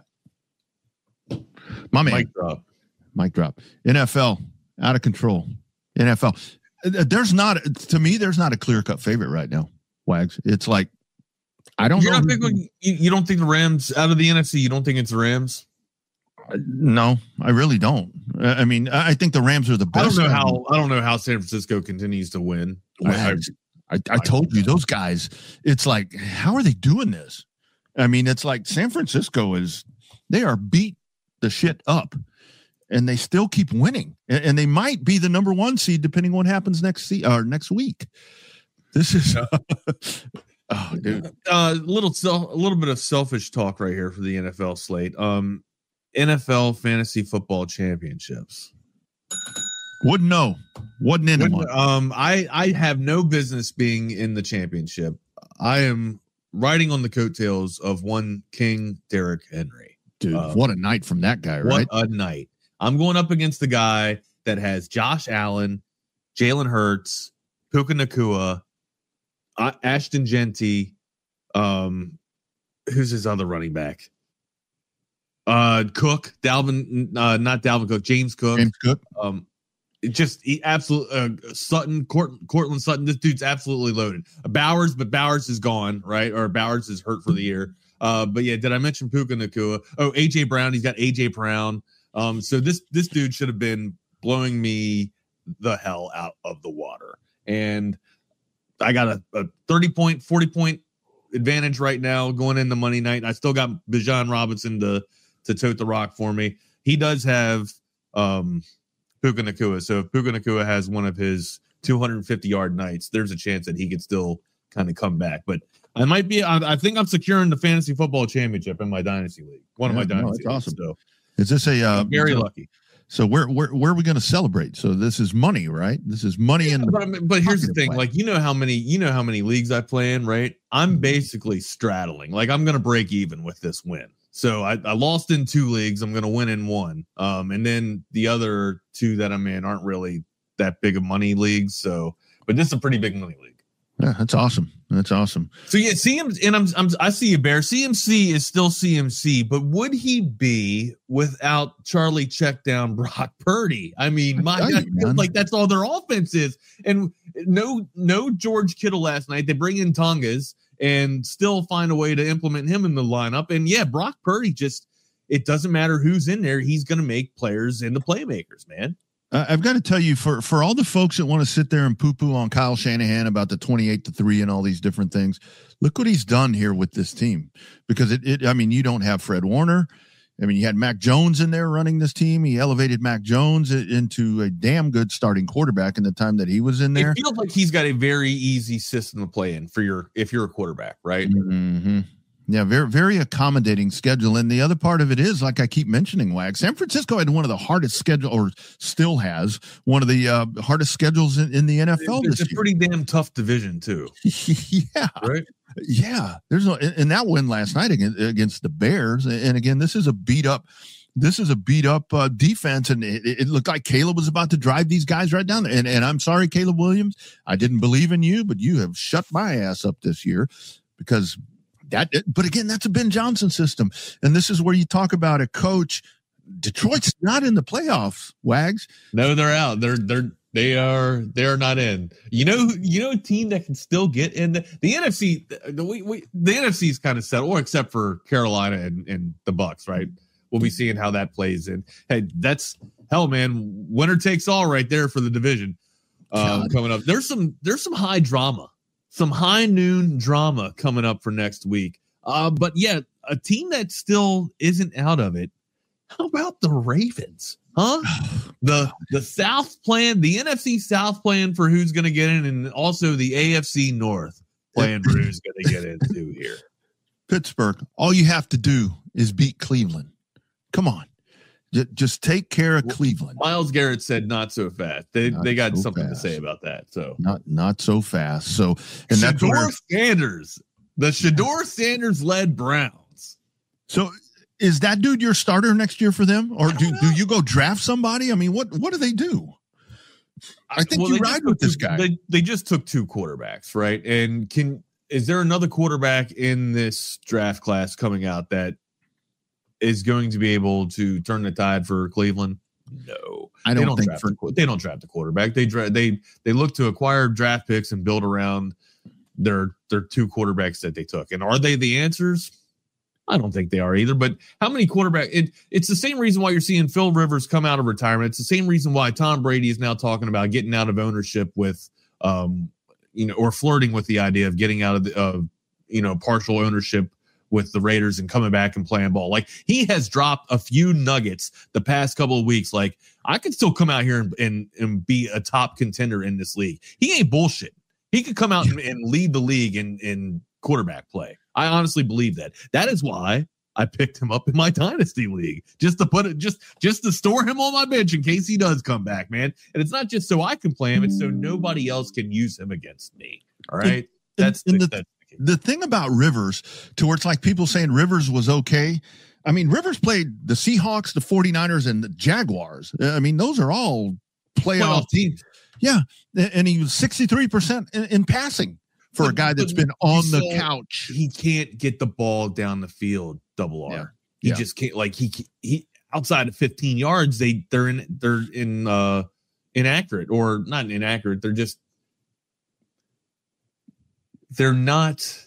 My man. Mic drop. NFL, out of control. NFL. There's not a clear-cut favorite right now, Wags. It's like, I don't know. You don't think the Rams, out of the NFC, you don't think it's the Rams? No, I really don't. I think the Rams are the best. I don't know how San Francisco continues to win. I told you, those guys, it's like, how are they doing this? It's like San Francisco they are beat the shit up and they still keep winning, and they might be the number 1 seed depending on what happens next week. This is oh, dude. A little bit of selfish talk right here for the NFL slate. NFL Fantasy Football Championships. Wouldn't know. Wasn't in one. I have no business being in the championship. I am riding on the coattails of one King Derrick Henry. Dude, what a night from that guy, right? What a night. I'm going up against the guy that has Josh Allen, Jalen Hurts, Puka Nacua, Ashton Genty. Who's his other running back? Cook, Dalvin, not Dalvin Cook, James Cook. Sutton, Cortland Sutton. This dude's absolutely loaded. Bowers is gone, right? Or Bowers is hurt for the year. But yeah, did I mention Puka Nacua? Oh, AJ Brown. He's got AJ Brown. So this dude should have been blowing me the hell out of the water. And I got a 30-point, 40-point advantage right now going into Monday night. I still got Bijan Robinson to tote the rock for me. He does have Puka Nacua. So if Puka Nacua has one of his 250-yard nights, there's a chance that he could still kind of come back. But I might be. I think I'm securing the fantasy football championship in my dynasty league. One of my dynasty leagues. Awesome. So is this I'm very lucky? So where are we going to celebrate? So this is money, right? This is money in the. But here's the thing: like you know how many leagues I play in, right? I'm basically straddling. Like I'm going to break even with this win. So I lost in 2 leagues. I'm going to win in 1. And then the other 2 that I'm in aren't really that big of money leagues. So, but this is a pretty big money league. Yeah, that's awesome. That's awesome. So yeah, CMC, and I see you, Bear. CMC is still CMC, but would he be without Charlie check down Brock Purdy? I mean, my God, like that's all their offense is. And no George Kittle last night. They bring in Tongas and still find a way to implement him in the lineup. And yeah, Brock Purdy it doesn't matter who's in there. He's going to make players into playmakers, man. I've got to tell you, for all the folks that want to sit there and poo-poo on Kyle Shanahan about the 28-3 and all these different things, look what he's done here with this team. Because I mean, you don't have Fred Warner. I mean, you had Mac Jones in there running this team. He elevated Mac Jones into a damn good starting quarterback in the time that he was in there. It feels like he's got a very easy system to play in if you're a quarterback, right? Mm-hmm. Yeah, very, very accommodating schedule. And the other part of it is, like I keep mentioning, Wag, San Francisco had one of the hardest schedule, or still has one of the hardest schedules in the NFL. It's a pretty damn tough division too. Yeah. Right. Yeah. There's in that win last night against the Bears. And again, this is a beat up defense. And it looked like Caleb was about to drive these guys right down there. And I'm sorry, Caleb Williams, I didn't believe in you, but you have shut my ass up this year because but again, that's a Ben Johnson system. And this is where you talk about a coach. Detroit's not in the playoffs, Wags. No, they're out. They are not in. You know a team that can still get in the NFC. The NFC is kind of settled, or except for Carolina and the Bucs, right? We'll be seeing how that plays in. Hey, that's hell, man. Winner takes all right there for the division coming up. There's some high drama. Some high noon drama coming up for next week. But yeah, a team that still isn't out of it. How about the Ravens? Huh? The South plan, the NFC South plan for who's going to get in, and also the AFC North plan for who's going to get into here. Pittsburgh, all you have to do is beat Cleveland. Come on. Just take care of Cleveland. Miles Garrett said not so fast. They got something to say about that. So not so fast. So and that's the Shedeur Sanders led Browns. So is that dude your starter next year for them, or do you go draft somebody? I mean, what do they do? I think you ride with this guy. They just took 2 quarterbacks, right? And is there another quarterback in this draft class coming out that is going to be able to turn the tide for Cleveland? No, they don't draft the quarterback. They look to acquire draft picks and build around their 2 quarterbacks that they took. And are they the answers? I don't think they are either. But how many quarterbacks? It's the same reason why you're seeing Phil Rivers come out of retirement. It's the same reason why Tom Brady is now talking about getting out of ownership with, or flirting with the idea of getting out of partial ownership with the Raiders and coming back and playing ball. Like, he has dropped a few nuggets the past couple of weeks. Like, I could still come out here and be a top contender in this league. He ain't bullshit. He could come out and lead the league in quarterback play. I honestly believe that. That is why I picked him up in my dynasty league, just to put it, just to store him on my bench in case he does come back, man. And it's not just so I can play him; it's so nobody else can use him against me. All right, the thing about Rivers, to where it's like people saying Rivers was okay. I mean, Rivers played the Seahawks, the 49ers, and the Jaguars. I mean, those are all playoff teams. Yeah, and he was 63% in passing for a guy that's been on the couch. He can't get the ball down the field, double R. Yeah. He just can't. Like he outside of 15 yards, they're inaccurate, or not inaccurate. They're not.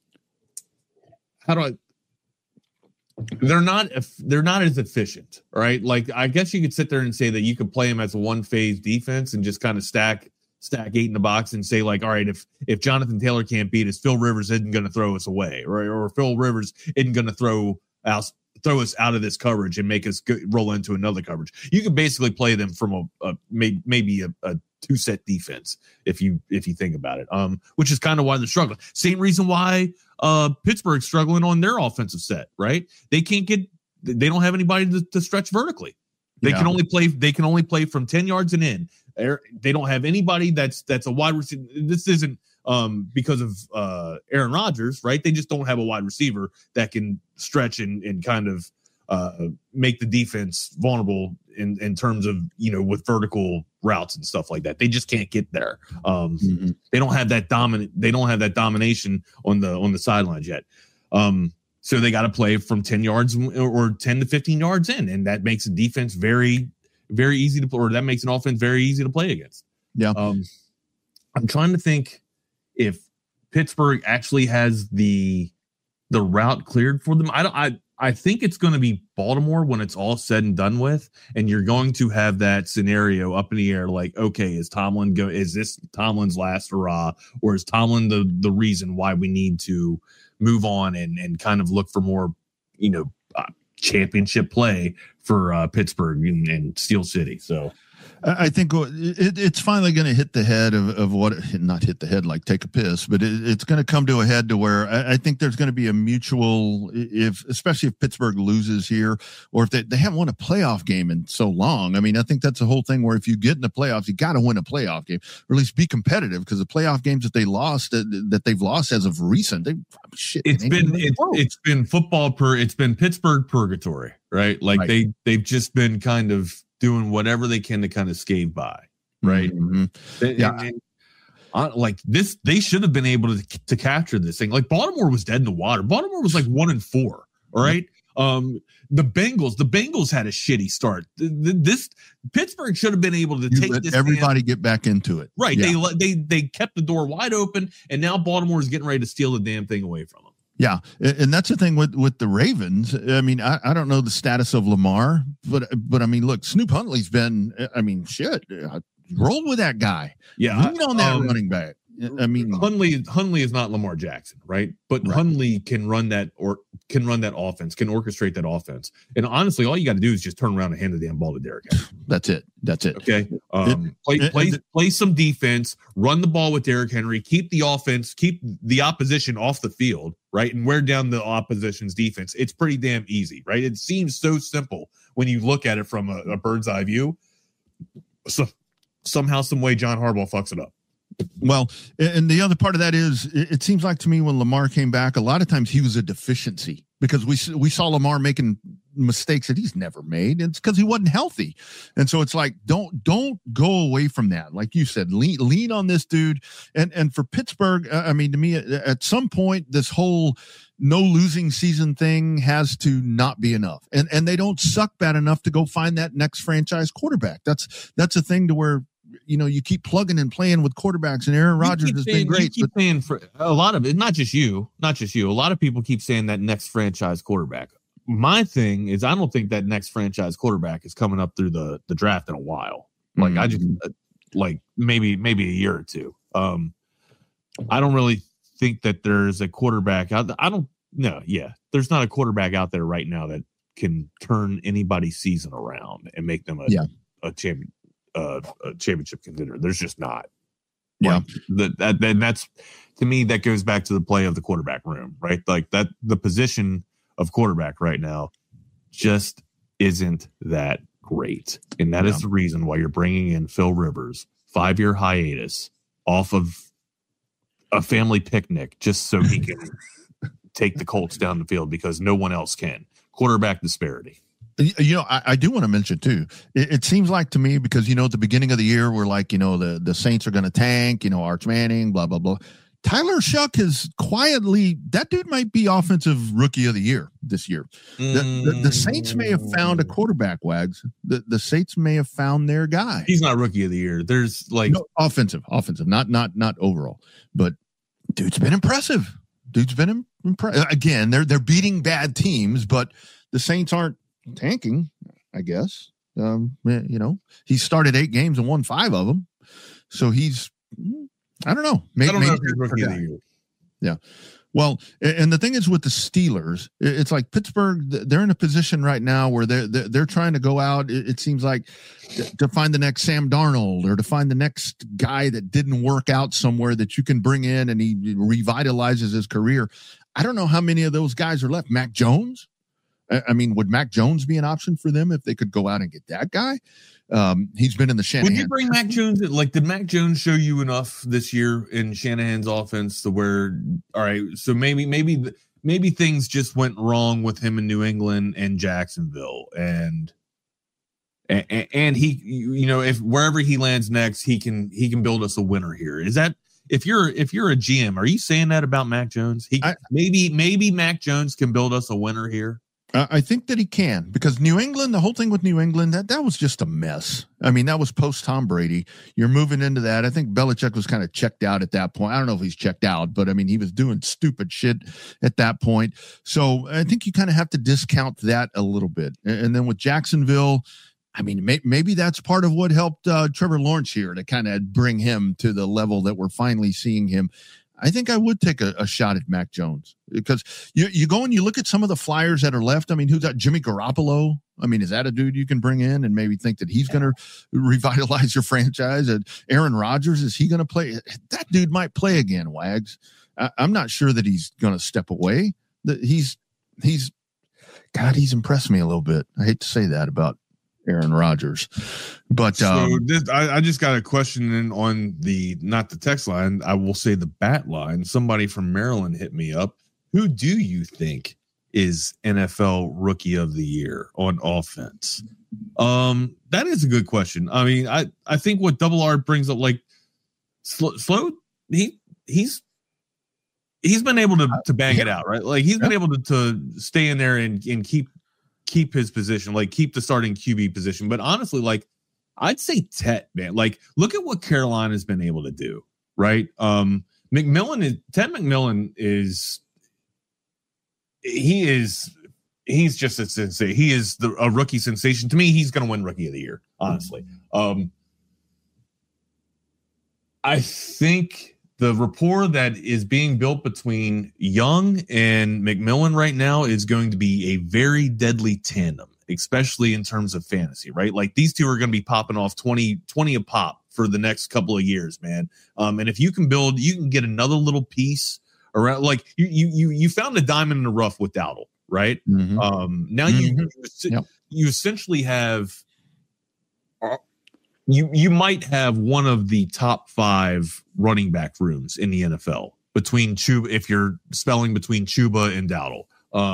They're not as efficient, right? Like, I guess you could sit there and say that you could play him as a one-phase defense and just kind of stack 8 in the box and say, like, all right, if Jonathan Taylor can't beat us, Phil Rivers isn't going to throw us away, right? Or Phil Rivers isn't going to throw us out of this coverage and make us roll into another coverage. You could basically play them from maybe a two-set defense if you think about it. Which is kind of why they're struggling. Same reason why Pittsburgh's struggling on their offensive set, right? They don't have anybody to stretch vertically. They can only play from 10 yards and in. They don't have anybody that's a wide receiver. This isn't because of Aaron Rodgers, right? They just don't have a wide receiver that can stretch and kind of make the defense vulnerable in terms of, with vertical routes and stuff like that. They just can't get there. They don't have that domination on the sidelines yet. So they got to play from 10 yards or 10 to 15 yards in, and that makes a defense very, very easy to play, or that makes an offense very easy to play against. Yeah. I'm trying to think if Pittsburgh actually has the route cleared for them. I think it's going to be Baltimore when it's all said and done with, and you're going to have that scenario up in the air. Like, okay, is this Tomlin's last hurrah, or is Tomlin the reason why we need to move on and kind of look for more, championship play for Pittsburgh and Steel City? So I think it's finally going to hit the head of what, not hit the head like take a piss, but it's going to come to a head to where I think there's going to be a mutual, especially if Pittsburgh loses here, or if they haven't won a playoff game in so long. I mean, I think that's the whole thing where if you get in the playoffs, you got to win a playoff game, or at least be competitive, because the playoff games that they've lost as of recent, it's been Pittsburgh purgatory, right? Like right. They've just been kind of doing whatever they can to kind of skate by, right? Like this, they should have been able to capture this thing. Like Baltimore was dead in the water. Baltimore was like 1-4. All right. The Bengals had a shitty start. This Pittsburgh should have been able to take this. Everybody get back into it, right? Yeah. They kept the door wide open, and now Baltimore is getting ready to steal the damn thing away from them. Yeah, and that's the thing with the Ravens. I mean, I don't know the status of Lamar, but I mean, look, Snoop Huntley's been. I mean, roll with that guy. Yeah, lean on that running back. I mean, Huntley is not Lamar Jackson, right? But right. Huntley can run that offense, can orchestrate that offense. And honestly, all you got to do is just turn around and hand the damn ball to Derrick Henry. That's it. Okay. Play some defense, run the ball with Derrick Henry, keep the opposition off the field, right? And wear down the opposition's defense. It's pretty damn easy, right? It seems so simple when you look at it from a bird's eye view. So somehow, some way, John Harbaugh fucks it up. Well, and the other part of that is, it seems like to me when Lamar came back, a lot of times he was a deficiency, because we saw Lamar making mistakes that he's never made. It's because he wasn't healthy. And so it's like, don't go away from that. Like you said, lean on this dude. And for Pittsburgh, I mean, to me, at some point, this whole no losing season thing has to not be enough. And they don't suck bad enough to go find that next franchise quarterback. That's a thing to where, you keep plugging and playing with quarterbacks, and Aaron Rodgers has been great. You keep paying for a lot of it, not just you. A lot of people keep saying that next franchise quarterback. My thing is, I don't think that next franchise quarterback is coming up through the draft in a while. Like I just maybe a year or two. I don't really think that there's a quarterback out there. There's not a quarterback out there right now that can turn anybody's season around and make them a champion. A championship contender. There's just not. Yeah. That's, to me, that goes back to the play of the quarterback room, right? Like that, the position of quarterback right now just isn't that great. And that is the reason why you're bringing in Phil Rivers, 5-year hiatus off of a family picnic, just so he can take the Colts down the field, because no one else can. Quarterback disparity. I do want to mention too, it seems like to me, because, at the beginning of the year, we're like, the Saints are going to tank, Arch Manning, blah, blah, blah. Tyler Shuck has quietly, that dude might be offensive rookie of the year this year. The Saints may have found a quarterback, Wags. The Saints may have found their guy. He's not rookie of the year. There's offensive, not overall, but dude's been impressive. Again, they're beating bad teams, but the Saints aren't tanking, I guess. He started 8 games and won 5 of them, so he's, I don't know. Maybe rookie of the year. Yeah, Well, and the thing is with the Steelers, it's like Pittsburgh, they're in a position right now where they're trying to go out, it seems like, to find the next Sam Darnold or to find the next guy that didn't work out somewhere that you can bring in and he revitalizes his career. I don't know how many of those guys are left. Mac Jones? I mean, would Mac Jones be an option for them if they could go out and get that guy? He's been in the Shanahan. Would you bring Mac Jones? Like, did Mac Jones show you enough this year in Shanahan's offense to where, all right, so maybe things just went wrong with him in New England and Jacksonville, and he, you know, if wherever he lands next, he can build us a winner here. Is that if you're a GM, are you saying that about Mac Jones? Maybe Mac Jones can build us a winner here. I think that he can, because New England, the whole thing with New England, that was just a mess. I mean, that was post Tom Brady. You're moving into that. I think Belichick was kind of checked out at that point. I don't know if he's checked out, but I mean, he was doing stupid shit at that point. So I think you kind of have to discount that a little bit. And then with Jacksonville, I mean, maybe that's part of what helped Trevor Lawrence here to kind of bring him to the level that we're finally seeing him. I think I would take a shot at Mac Jones, because you go and you look at some of the Flyers that are left. I mean, who's that? Jimmy Garoppolo. I mean, is that a dude you can bring in and maybe think that he's going to revitalize your franchise? And Aaron Rodgers, is he going to play? That dude might play again, Wags. I'm not sure that he's going to step away. He's impressed me a little bit. I hate to say that about Aaron Rodgers, but I just got a question in on not the text line, I will say the bat line. Somebody from Maryland hit me up. Who do you think is NFL Rookie of the Year on offense? That is a good question. I mean, I think what Double R brings up, like Slow, he's been able to bang it out, right? Like he's been able to stay in there and keep his position, like keep the starting QB position. But honestly, like I'd say Tet, man, like look at what Carolina's been able to do, right? Ted McMillan he's just a sensation. He is a rookie sensation. To me, he's going to win Rookie of the Year, honestly. I think the rapport that is being built between Young and McMillan right now is going to be a very deadly tandem, especially in terms of fantasy, right? Like these two are going to be popping off 20 a pop for the next couple of years, man. And if you can get another little piece around, like you found a diamond in the rough with Dowdle, right? Mm-hmm. Now you essentially have, you might have one of the top 5 running back rooms in the NFL between Chuba, if you're spelling between Chuba and Dowdle.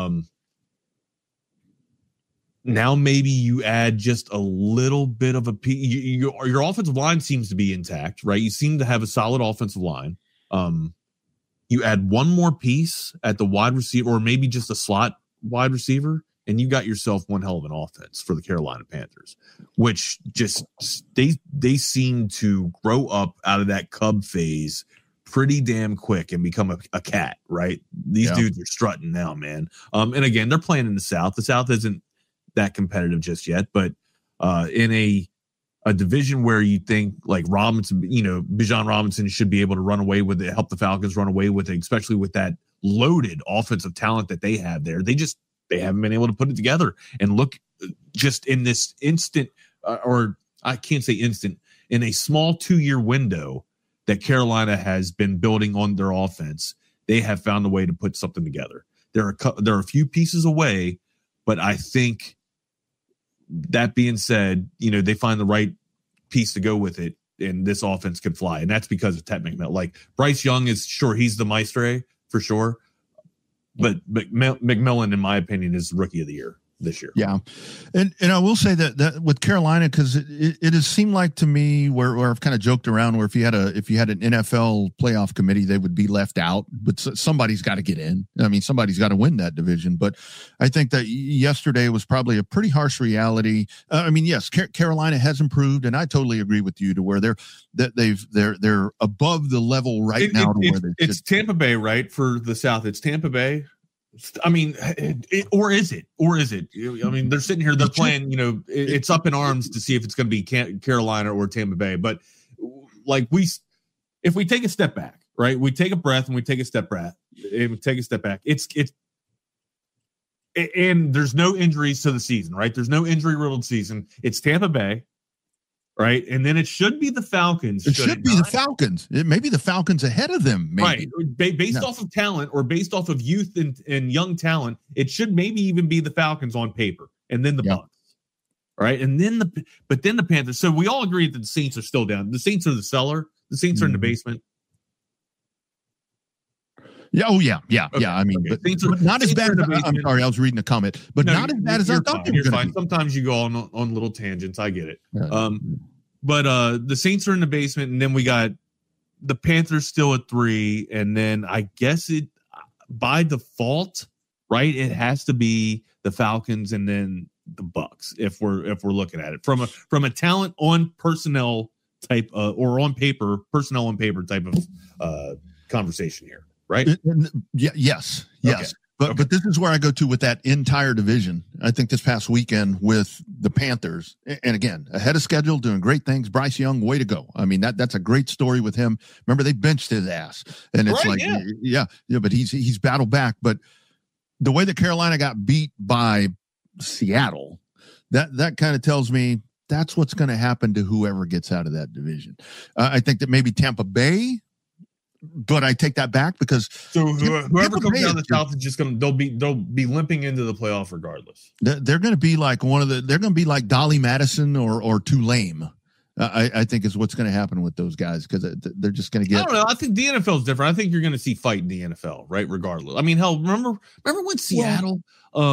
Now maybe you add just a little bit of your offensive line seems to be intact, right? You seem to have a solid offensive line. You add one more piece at the wide receiver, or maybe just a slot wide receiver, and you got yourself one hell of an offense for the Carolina Panthers, which just they seem to grow up out of that Cub phase pretty damn quick and become a cat, right? These dudes are strutting now, man. And again, they're playing in the South. The South isn't that competitive just yet, but in a division where you think like Robinson, Bijan Robinson should be able to run away with it, help the Falcons run away with it, especially with that loaded offensive talent that they have there. They haven't been able to put it together. And look, just in this instant, or I can't say instant, in a small 2-year window that Carolina has been building on their offense, they have found a way to put something together. There are a few pieces away, but I think that being said, they find the right piece to go with it, and this offense can fly. And that's because of Ted McMillan. Like Bryce Young he's the maestro for sure. But McMillan, in my opinion, is Rookie of the Year this year. Yeah. And I will say that with Carolina, because it has seemed like to me where I've kind of joked around where if you had an NFL playoff committee, they would be left out, but somebody's got to get in. I mean, somebody's got to win that division. But I think that yesterday was probably a pretty harsh reality. Yes, Carolina has improved, and I totally agree with you to where they're above the level right now. It's Tampa Bay, right? For the South, it's Tampa Bay. I mean, or is it? I mean, they're sitting here, they're playing, it's up in arms to see if it's going to be Carolina or Tampa Bay. But like if we take a step back, right? We take a breath and we take a step back. And there's no injuries to the season, right? There's no injury-riddled season. It's Tampa Bay, right? And then it should be the Falcons. It should be the Falcons. It may be the Falcons ahead of them, maybe. Right. Based off of talent or based off of youth and young talent, it should maybe even be the Falcons on paper, and then the Bucs. Right. And then the Panthers. So we all agree that the Saints are still down. The Saints are the cellar. The Saints are in the basement. Yeah. Oh, yeah. I mean, but not as bad. I'm sorry, I was reading a comment, but not as bad as I thought they were going to be. Sometimes you go on little tangents. I get it. But the Saints are in the basement, and then we got the Panthers still at 3, and then I guess it by default, right? It has to be the Falcons and then the Bucs if we're looking at it from a talent on personnel type or on paper personnel on paper type of conversation here. Right. Yes. But this is where I go to with that entire division. I think this past weekend with the Panthers, and again, ahead of schedule, doing great things. Bryce Young, way to go. I mean, that's a great story with him. Remember, they benched his ass, and it's but he's battled back. But the way that Carolina got beat by Seattle, that kind of tells me that's what's going to happen to whoever gets out of that division. I think that maybe Tampa Bay. But I take that back because whoever comes down the South is just they'll be limping into the playoff regardless. They're going to be like they're going to be like Dolly Madison or Tulane. I think is what's going to happen with those guys because they're just going to get. I don't know. I think the NFL is different. I think you're going to see fight in the NFL, right? Regardless. I mean, hell, remember when Seattle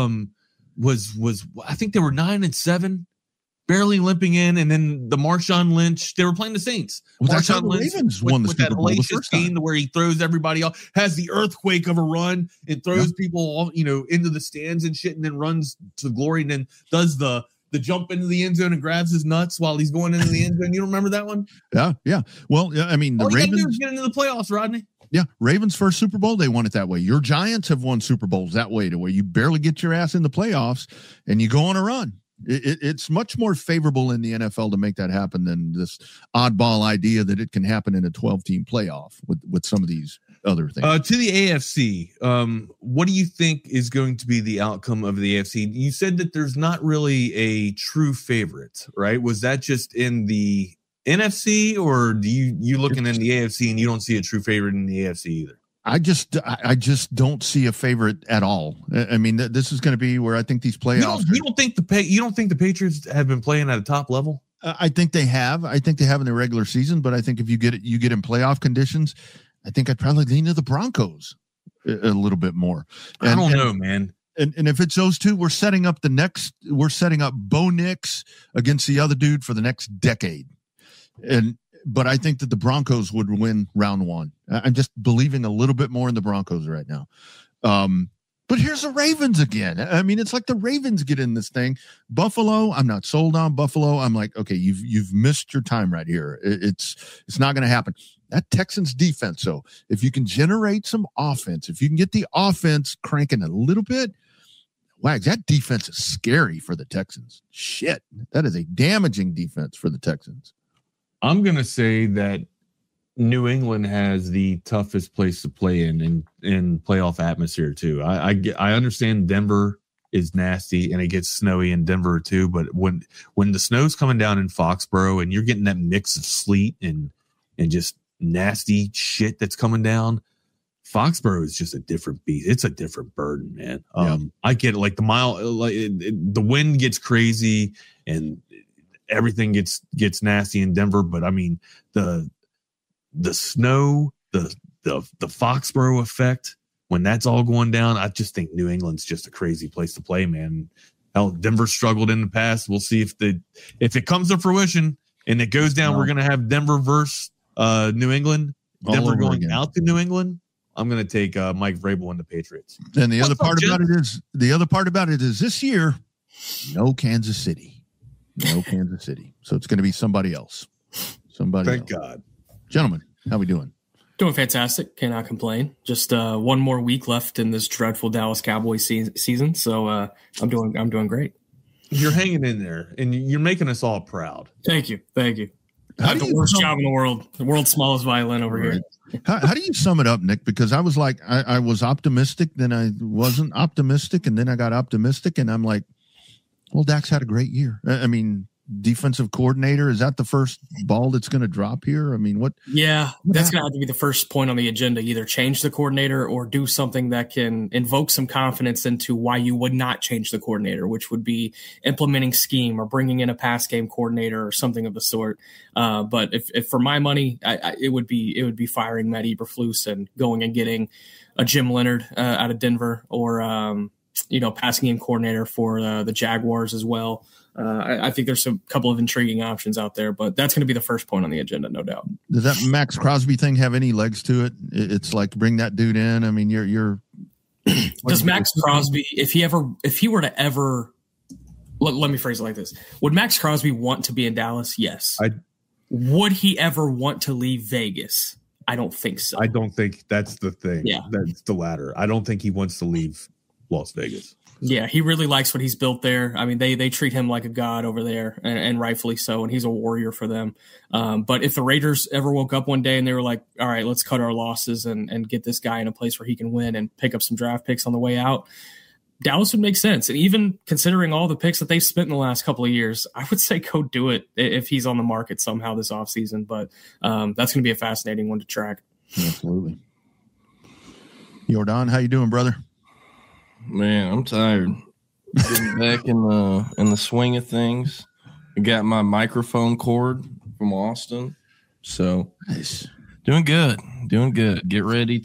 was I think they were 9-7. Barely limping in, and then the Marshawn Lynch. They were playing the Saints. Marshawn Lynch won the Super Bowl the first time, where he throws everybody off, has the earthquake of a run, and throws people all into the stands and shit, and then runs to glory, and then does the jump into the end zone and grabs his nuts while he's going into the end zone. You don't remember that one? Yeah. Well, I mean, the Ravens get into the playoffs, Rodney. Yeah, Ravens' first Super Bowl, they won it that way. Your Giants have won Super Bowls that way, to where you barely get your ass in the playoffs and you go on a run. It's much more favorable in the NFL to make that happen than this oddball idea that it can happen in a 12-team playoff with some of these other things. To the AFC, what do you think is going to be the outcome of the AFC? You said that there's not really a true favorite, right? Was that just in the NFC, or do you looking in the AFC and you don't see a true favorite in the AFC either? I just don't see a favorite at all. I mean, this is going to be where I think these playoffs. You don't think the Patriots have been playing at a top level? I think they have. I think they have in the regular season, but I think if you get in playoff conditions, I think I'd probably lean to the Broncos a little bit more. I don't know, man. And if it's those two, we're setting up Bo Nix against the other dude for the next decade. But I think that the Broncos would win round one. I'm just believing a little bit more in the Broncos right now. But here's the Ravens again. I mean, it's like the Ravens get in this thing. Buffalo, I'm not sold on Buffalo. I'm like, okay, you've missed your time right here. It's not going to happen. That Texans defense, though, if you can generate some offense, if you can get the offense cranking a little bit, Wags, that defense is scary for the Texans. Shit, that is a damaging defense for the Texans. I'm going to say that New England has the toughest place to play in playoff atmosphere too. I understand Denver is nasty and it gets snowy in Denver too, but when the snow's coming down in Foxborough and you're getting that mix of sleet and just nasty shit that's coming down, Foxborough is just a different beast. It's a different burden, man. I get it. Like the wind gets crazy and everything gets nasty in Denver, but I mean the snow, the Foxborough effect, when that's all going down, I just think New England's just a crazy place to play, man. Hell, Denver struggled in the past. We'll see if it comes to fruition and it goes down. We're gonna have Denver versus New England. Denver going again out to New England. I'm gonna take Mike Vrabel and the Patriots. And the other part about it is this year, no Kansas City. No Kansas City. So it's going to be somebody else. Thank God. Gentlemen, how we doing? Doing fantastic. Cannot complain. Just one more week left in this dreadful Dallas Cowboys season. So I'm doing great. You're hanging in there, and you're making us all proud. Thank you. I have the worst job in the world. The world's smallest violin over here. How do you sum it up, Nick? Because I was like, I was optimistic, then I wasn't optimistic, and then I got optimistic, and I'm like, well, Dak's had a great year. I mean, defensive coordinator, is that the first ball that's going to drop here? I mean, what? Yeah, that's going to have to be the first point on the agenda. Either change the coordinator or do something that can invoke some confidence into why you would not change the coordinator, which would be implementing scheme or bringing in a pass game coordinator or something of the sort. But if for my money, it would be firing Matt Eberflus and going and getting a Jim Leonard out of Denver, or passing game coordinator for the Jaguars as well. I think there's a couple of intriguing options out there, but that's going to be the first point on the agenda, no doubt. Does that Max Crosby thing have any legs to it? It's like, bring that dude in. I mean, you're does Max Crosby, if he were to ever, let me phrase it like this. Would Max Crosby want to be in Dallas? Yes. Would he ever want to leave Vegas? I don't think so. I don't think that's the thing. Yeah. That's the latter. I don't think he wants to leave Las Vegas. Yeah, he really likes what he's built there. I mean, they treat him like a god over there, and rightfully so, and he's a warrior for them. But if the Raiders ever woke up one day and they were like, all right, let's cut our losses and get this guy in a place where he can win and pick up some draft picks on the way out, Dallas would make sense. And even considering all the picks that they've spent in the last couple of years, I would say go do it if he's on the market somehow this offseason. But that's going to be a fascinating one to track. Absolutely. Jordan, how you doing, brother? Man, I'm tired. Getting back in the swing of things. I got my microphone cord from Austin, so nice. Doing good. Getting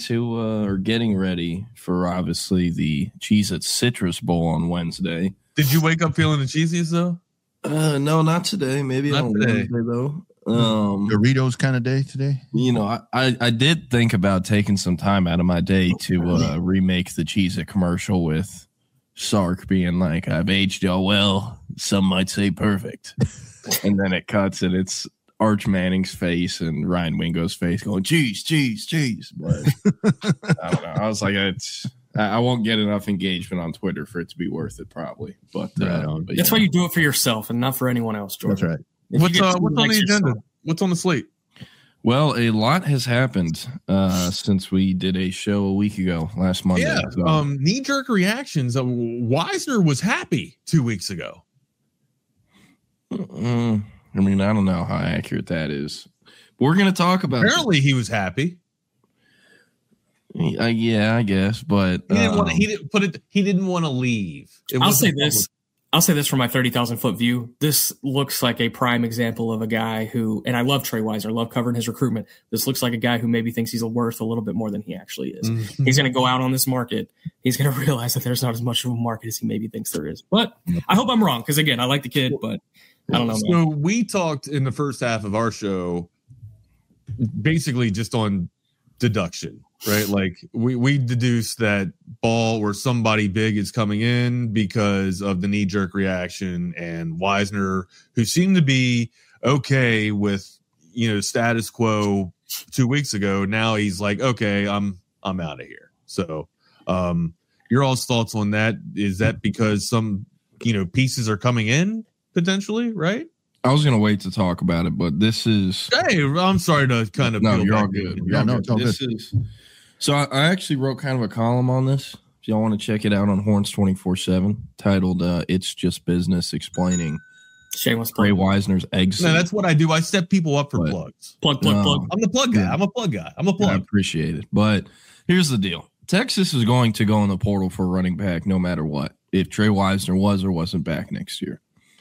ready for obviously the Cheez-It Citrus Bowl on Wednesday. Did you wake up feeling the cheesiest though? No, not today. Maybe not on today. Wednesday though. Doritos kind of day today. I did think about taking some time out of my day to remake the Cheez-It commercial with Sark being like, I've aged y'all well, some might say perfect. And then it cuts and it's Arch Manning's face and Ryan Wingo's face going, cheese. But I don't know. I was like, I won't get enough engagement on Twitter for it to be worth it, probably. But that's why you do it for yourself and not for anyone else, George. That's right. What's on the agenda? What's on the slate? Well, a lot has happened since we did a show a week ago, last Monday. Yeah, so. knee-jerk reactions. Wisner was happy 2 weeks ago. I mean, I don't know how accurate that is. But we're going to talk about. Apparently, he was happy. Yeah, I guess, but he didn't want to leave. I'll say this from my 30,000 foot view. This looks like a prime example of a guy who, and I love Trey Wisner, love covering his recruitment. This looks like a guy who maybe thinks he's worth a little bit more than he actually is. Mm-hmm. He's going to go out on this market. He's going to realize that there's not as much of a market as he maybe thinks there is. But I hope I'm wrong, because again, I like the kid, but I don't know. So we talked in the first half of our show, basically just on deduction. Right, like we deduced that Ball or somebody big is coming in because of the knee-jerk reaction, and Wisner, who seemed to be okay with status quo 2 weeks ago, now he's like, okay, I'm out of here. So, your all's thoughts on that? Is that because some pieces are coming in potentially, right? I was going to wait to talk about it, but this is. Hey, I'm sorry to kind of. No, you're all good. It's all good. So I actually wrote kind of a column on this. If y'all want to check it out on Horns 24/7, titled "It's Just Business," explaining shameless Trey Wisner's exit. No, that's what I do. I set people up for plugs. Plug. I'm the plug guy. I'm a plug guy. I'm a plug. I appreciate it, but here's the deal: Texas is going to go in the portal for a running back, no matter what. If Trey Wisner was or wasn't back next year.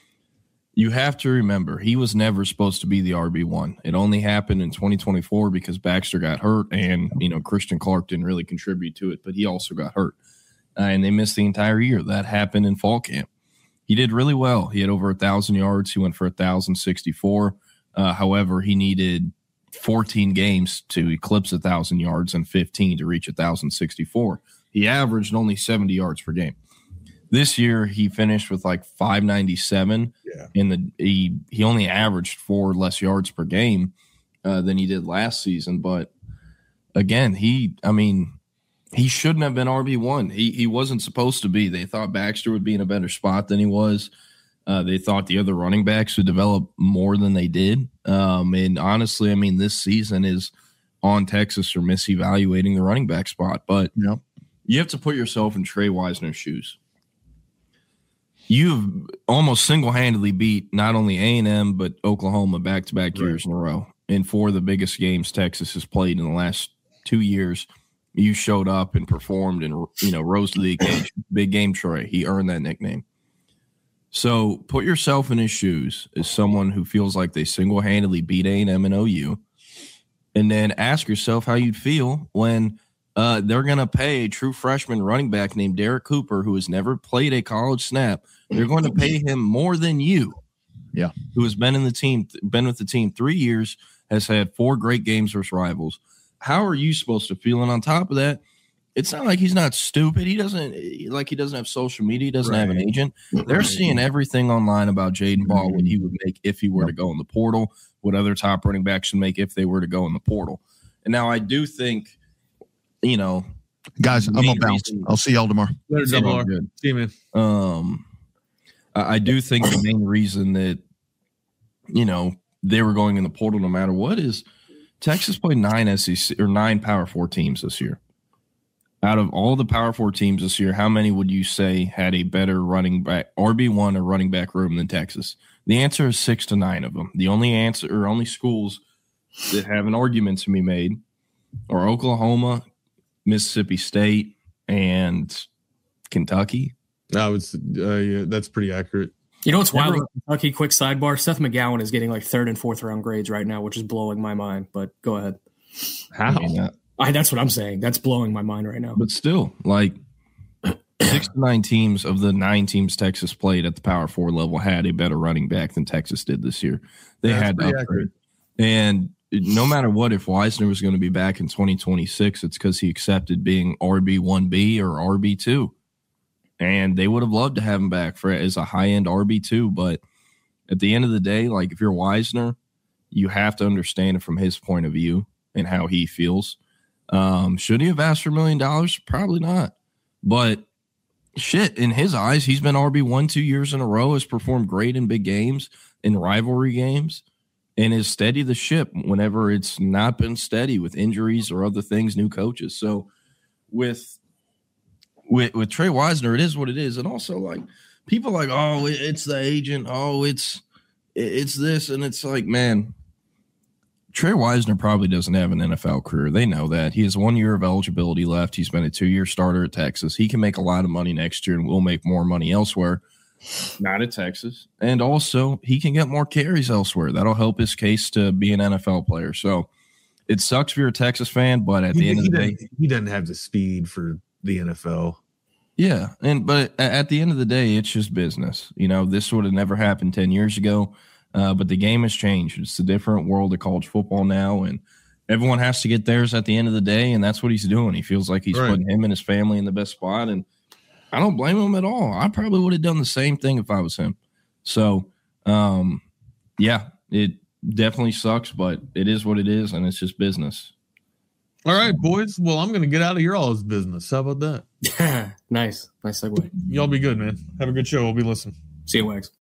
You have to remember, he was never supposed to be the RB1. It only happened in 2024 because Baxter got hurt, and Christian Clark didn't really contribute to it, but he also got hurt, and they missed the entire year. That happened in fall camp. He did really well. He had over 1,000 yards. He went for 1,064. However, he needed 14 games to eclipse 1,000 yards and 15 to reach 1,064. He averaged only 70 yards per game. This year, he finished with like 597. Yeah. He only averaged 4 less yards per game than he did last season. But again, he shouldn't have been RB1. He wasn't supposed to be. They thought Baxter would be in a better spot than he was. They thought the other running backs would develop more than they did. And honestly, this season is on Texas or misevaluating the running back spot. But you have to put yourself in Trey Wisner's shoes. You've almost single-handedly beat not only A&M but Oklahoma back-to-back years in a row. In 4 of the biggest games Texas has played in the last 2 years, you showed up and performed and, rose to the occasion. Big game Troy. He earned that nickname. So put yourself in his shoes as someone who feels like they single-handedly beat A&M and OU, and then ask yourself how you'd feel when they're going to pay a true freshman running back named Derek Cooper, who has never played a college snap. They're going to pay him more than you, who has been with the team 3 years, has had 4 great games versus rivals. How are you supposed to feel? And on top of that, it's not like he's not stupid. He doesn't have social media. He doesn't have an agent. They're seeing everything online about Jaden Ball, what he would make if he were to go in the portal, what other top running backs should make if they were to go in the portal. And now I do think, guys, I'm gonna bounce. I'll see y'all tomorrow. See you, man. I do think the main reason that they were going in the portal no matter what is Texas played 9 SEC or 9 Power 4 teams this year. Out of all the Power 4 teams this year, how many would you say had a better running back, RB1 or running back room than Texas? The answer is 6 to 9 of them. The only schools that have an argument to be made are Oklahoma, Mississippi State, and Kentucky. That's pretty accurate. You know what's wild about Kentucky? Quick sidebar. Seth McGowan is getting like 3rd and 4th round grades right now, which is blowing my mind. But go ahead. How? That's what I'm saying. That's blowing my mind right now. But still, 6 to 9 teams of the 9 teams Texas played at the Power 4 level had a better running back than Texas did this year. They had to upgrade. And no matter what, if Wisner was going to be back in 2026, it's because he accepted being RB1B or RB2. And they would have loved to have him back as a high-end RB2. But at the end of the day, if you're Wisner, you have to understand it from his point of view and how he feels. Should he have asked for $1 million? Probably not. But shit, in his eyes, he's been RB1 2 years in a row, has performed great in big games, in rivalry games, and has steadied the ship whenever it's not been steady with injuries or other things, new coaches. So with Trey Wisner, it is what it is. And also, people it's the agent. Oh, it's this. And it's man, Trey Wisner probably doesn't have an NFL career. They know that. He has 1 year of eligibility left. He's been a 2-year starter at Texas. He can make a lot of money next year and will make more money elsewhere, not at Texas. And also, he can get more carries elsewhere. That'll help his case to be an NFL player. So it sucks if you're a Texas fan, but at the end of the day, he doesn't have the speed for the NFL. Yeah, but at the end of the day, it's just business. This would have never happened 10 years ago. But the game has changed. It's a different world of college football now, and everyone has to get theirs at the end of the day, and that's what he's doing. He feels like he's putting him and his family in the best spot, and I don't blame him at all. I probably would have done the same thing if I was him. So, it definitely sucks, but it is what it is, and it's just business. All right, boys. Well, I'm going to get out of your all's business. How about that? Nice segue. Y'all be good, man. Have a good show. We'll be listening. See you, Wags.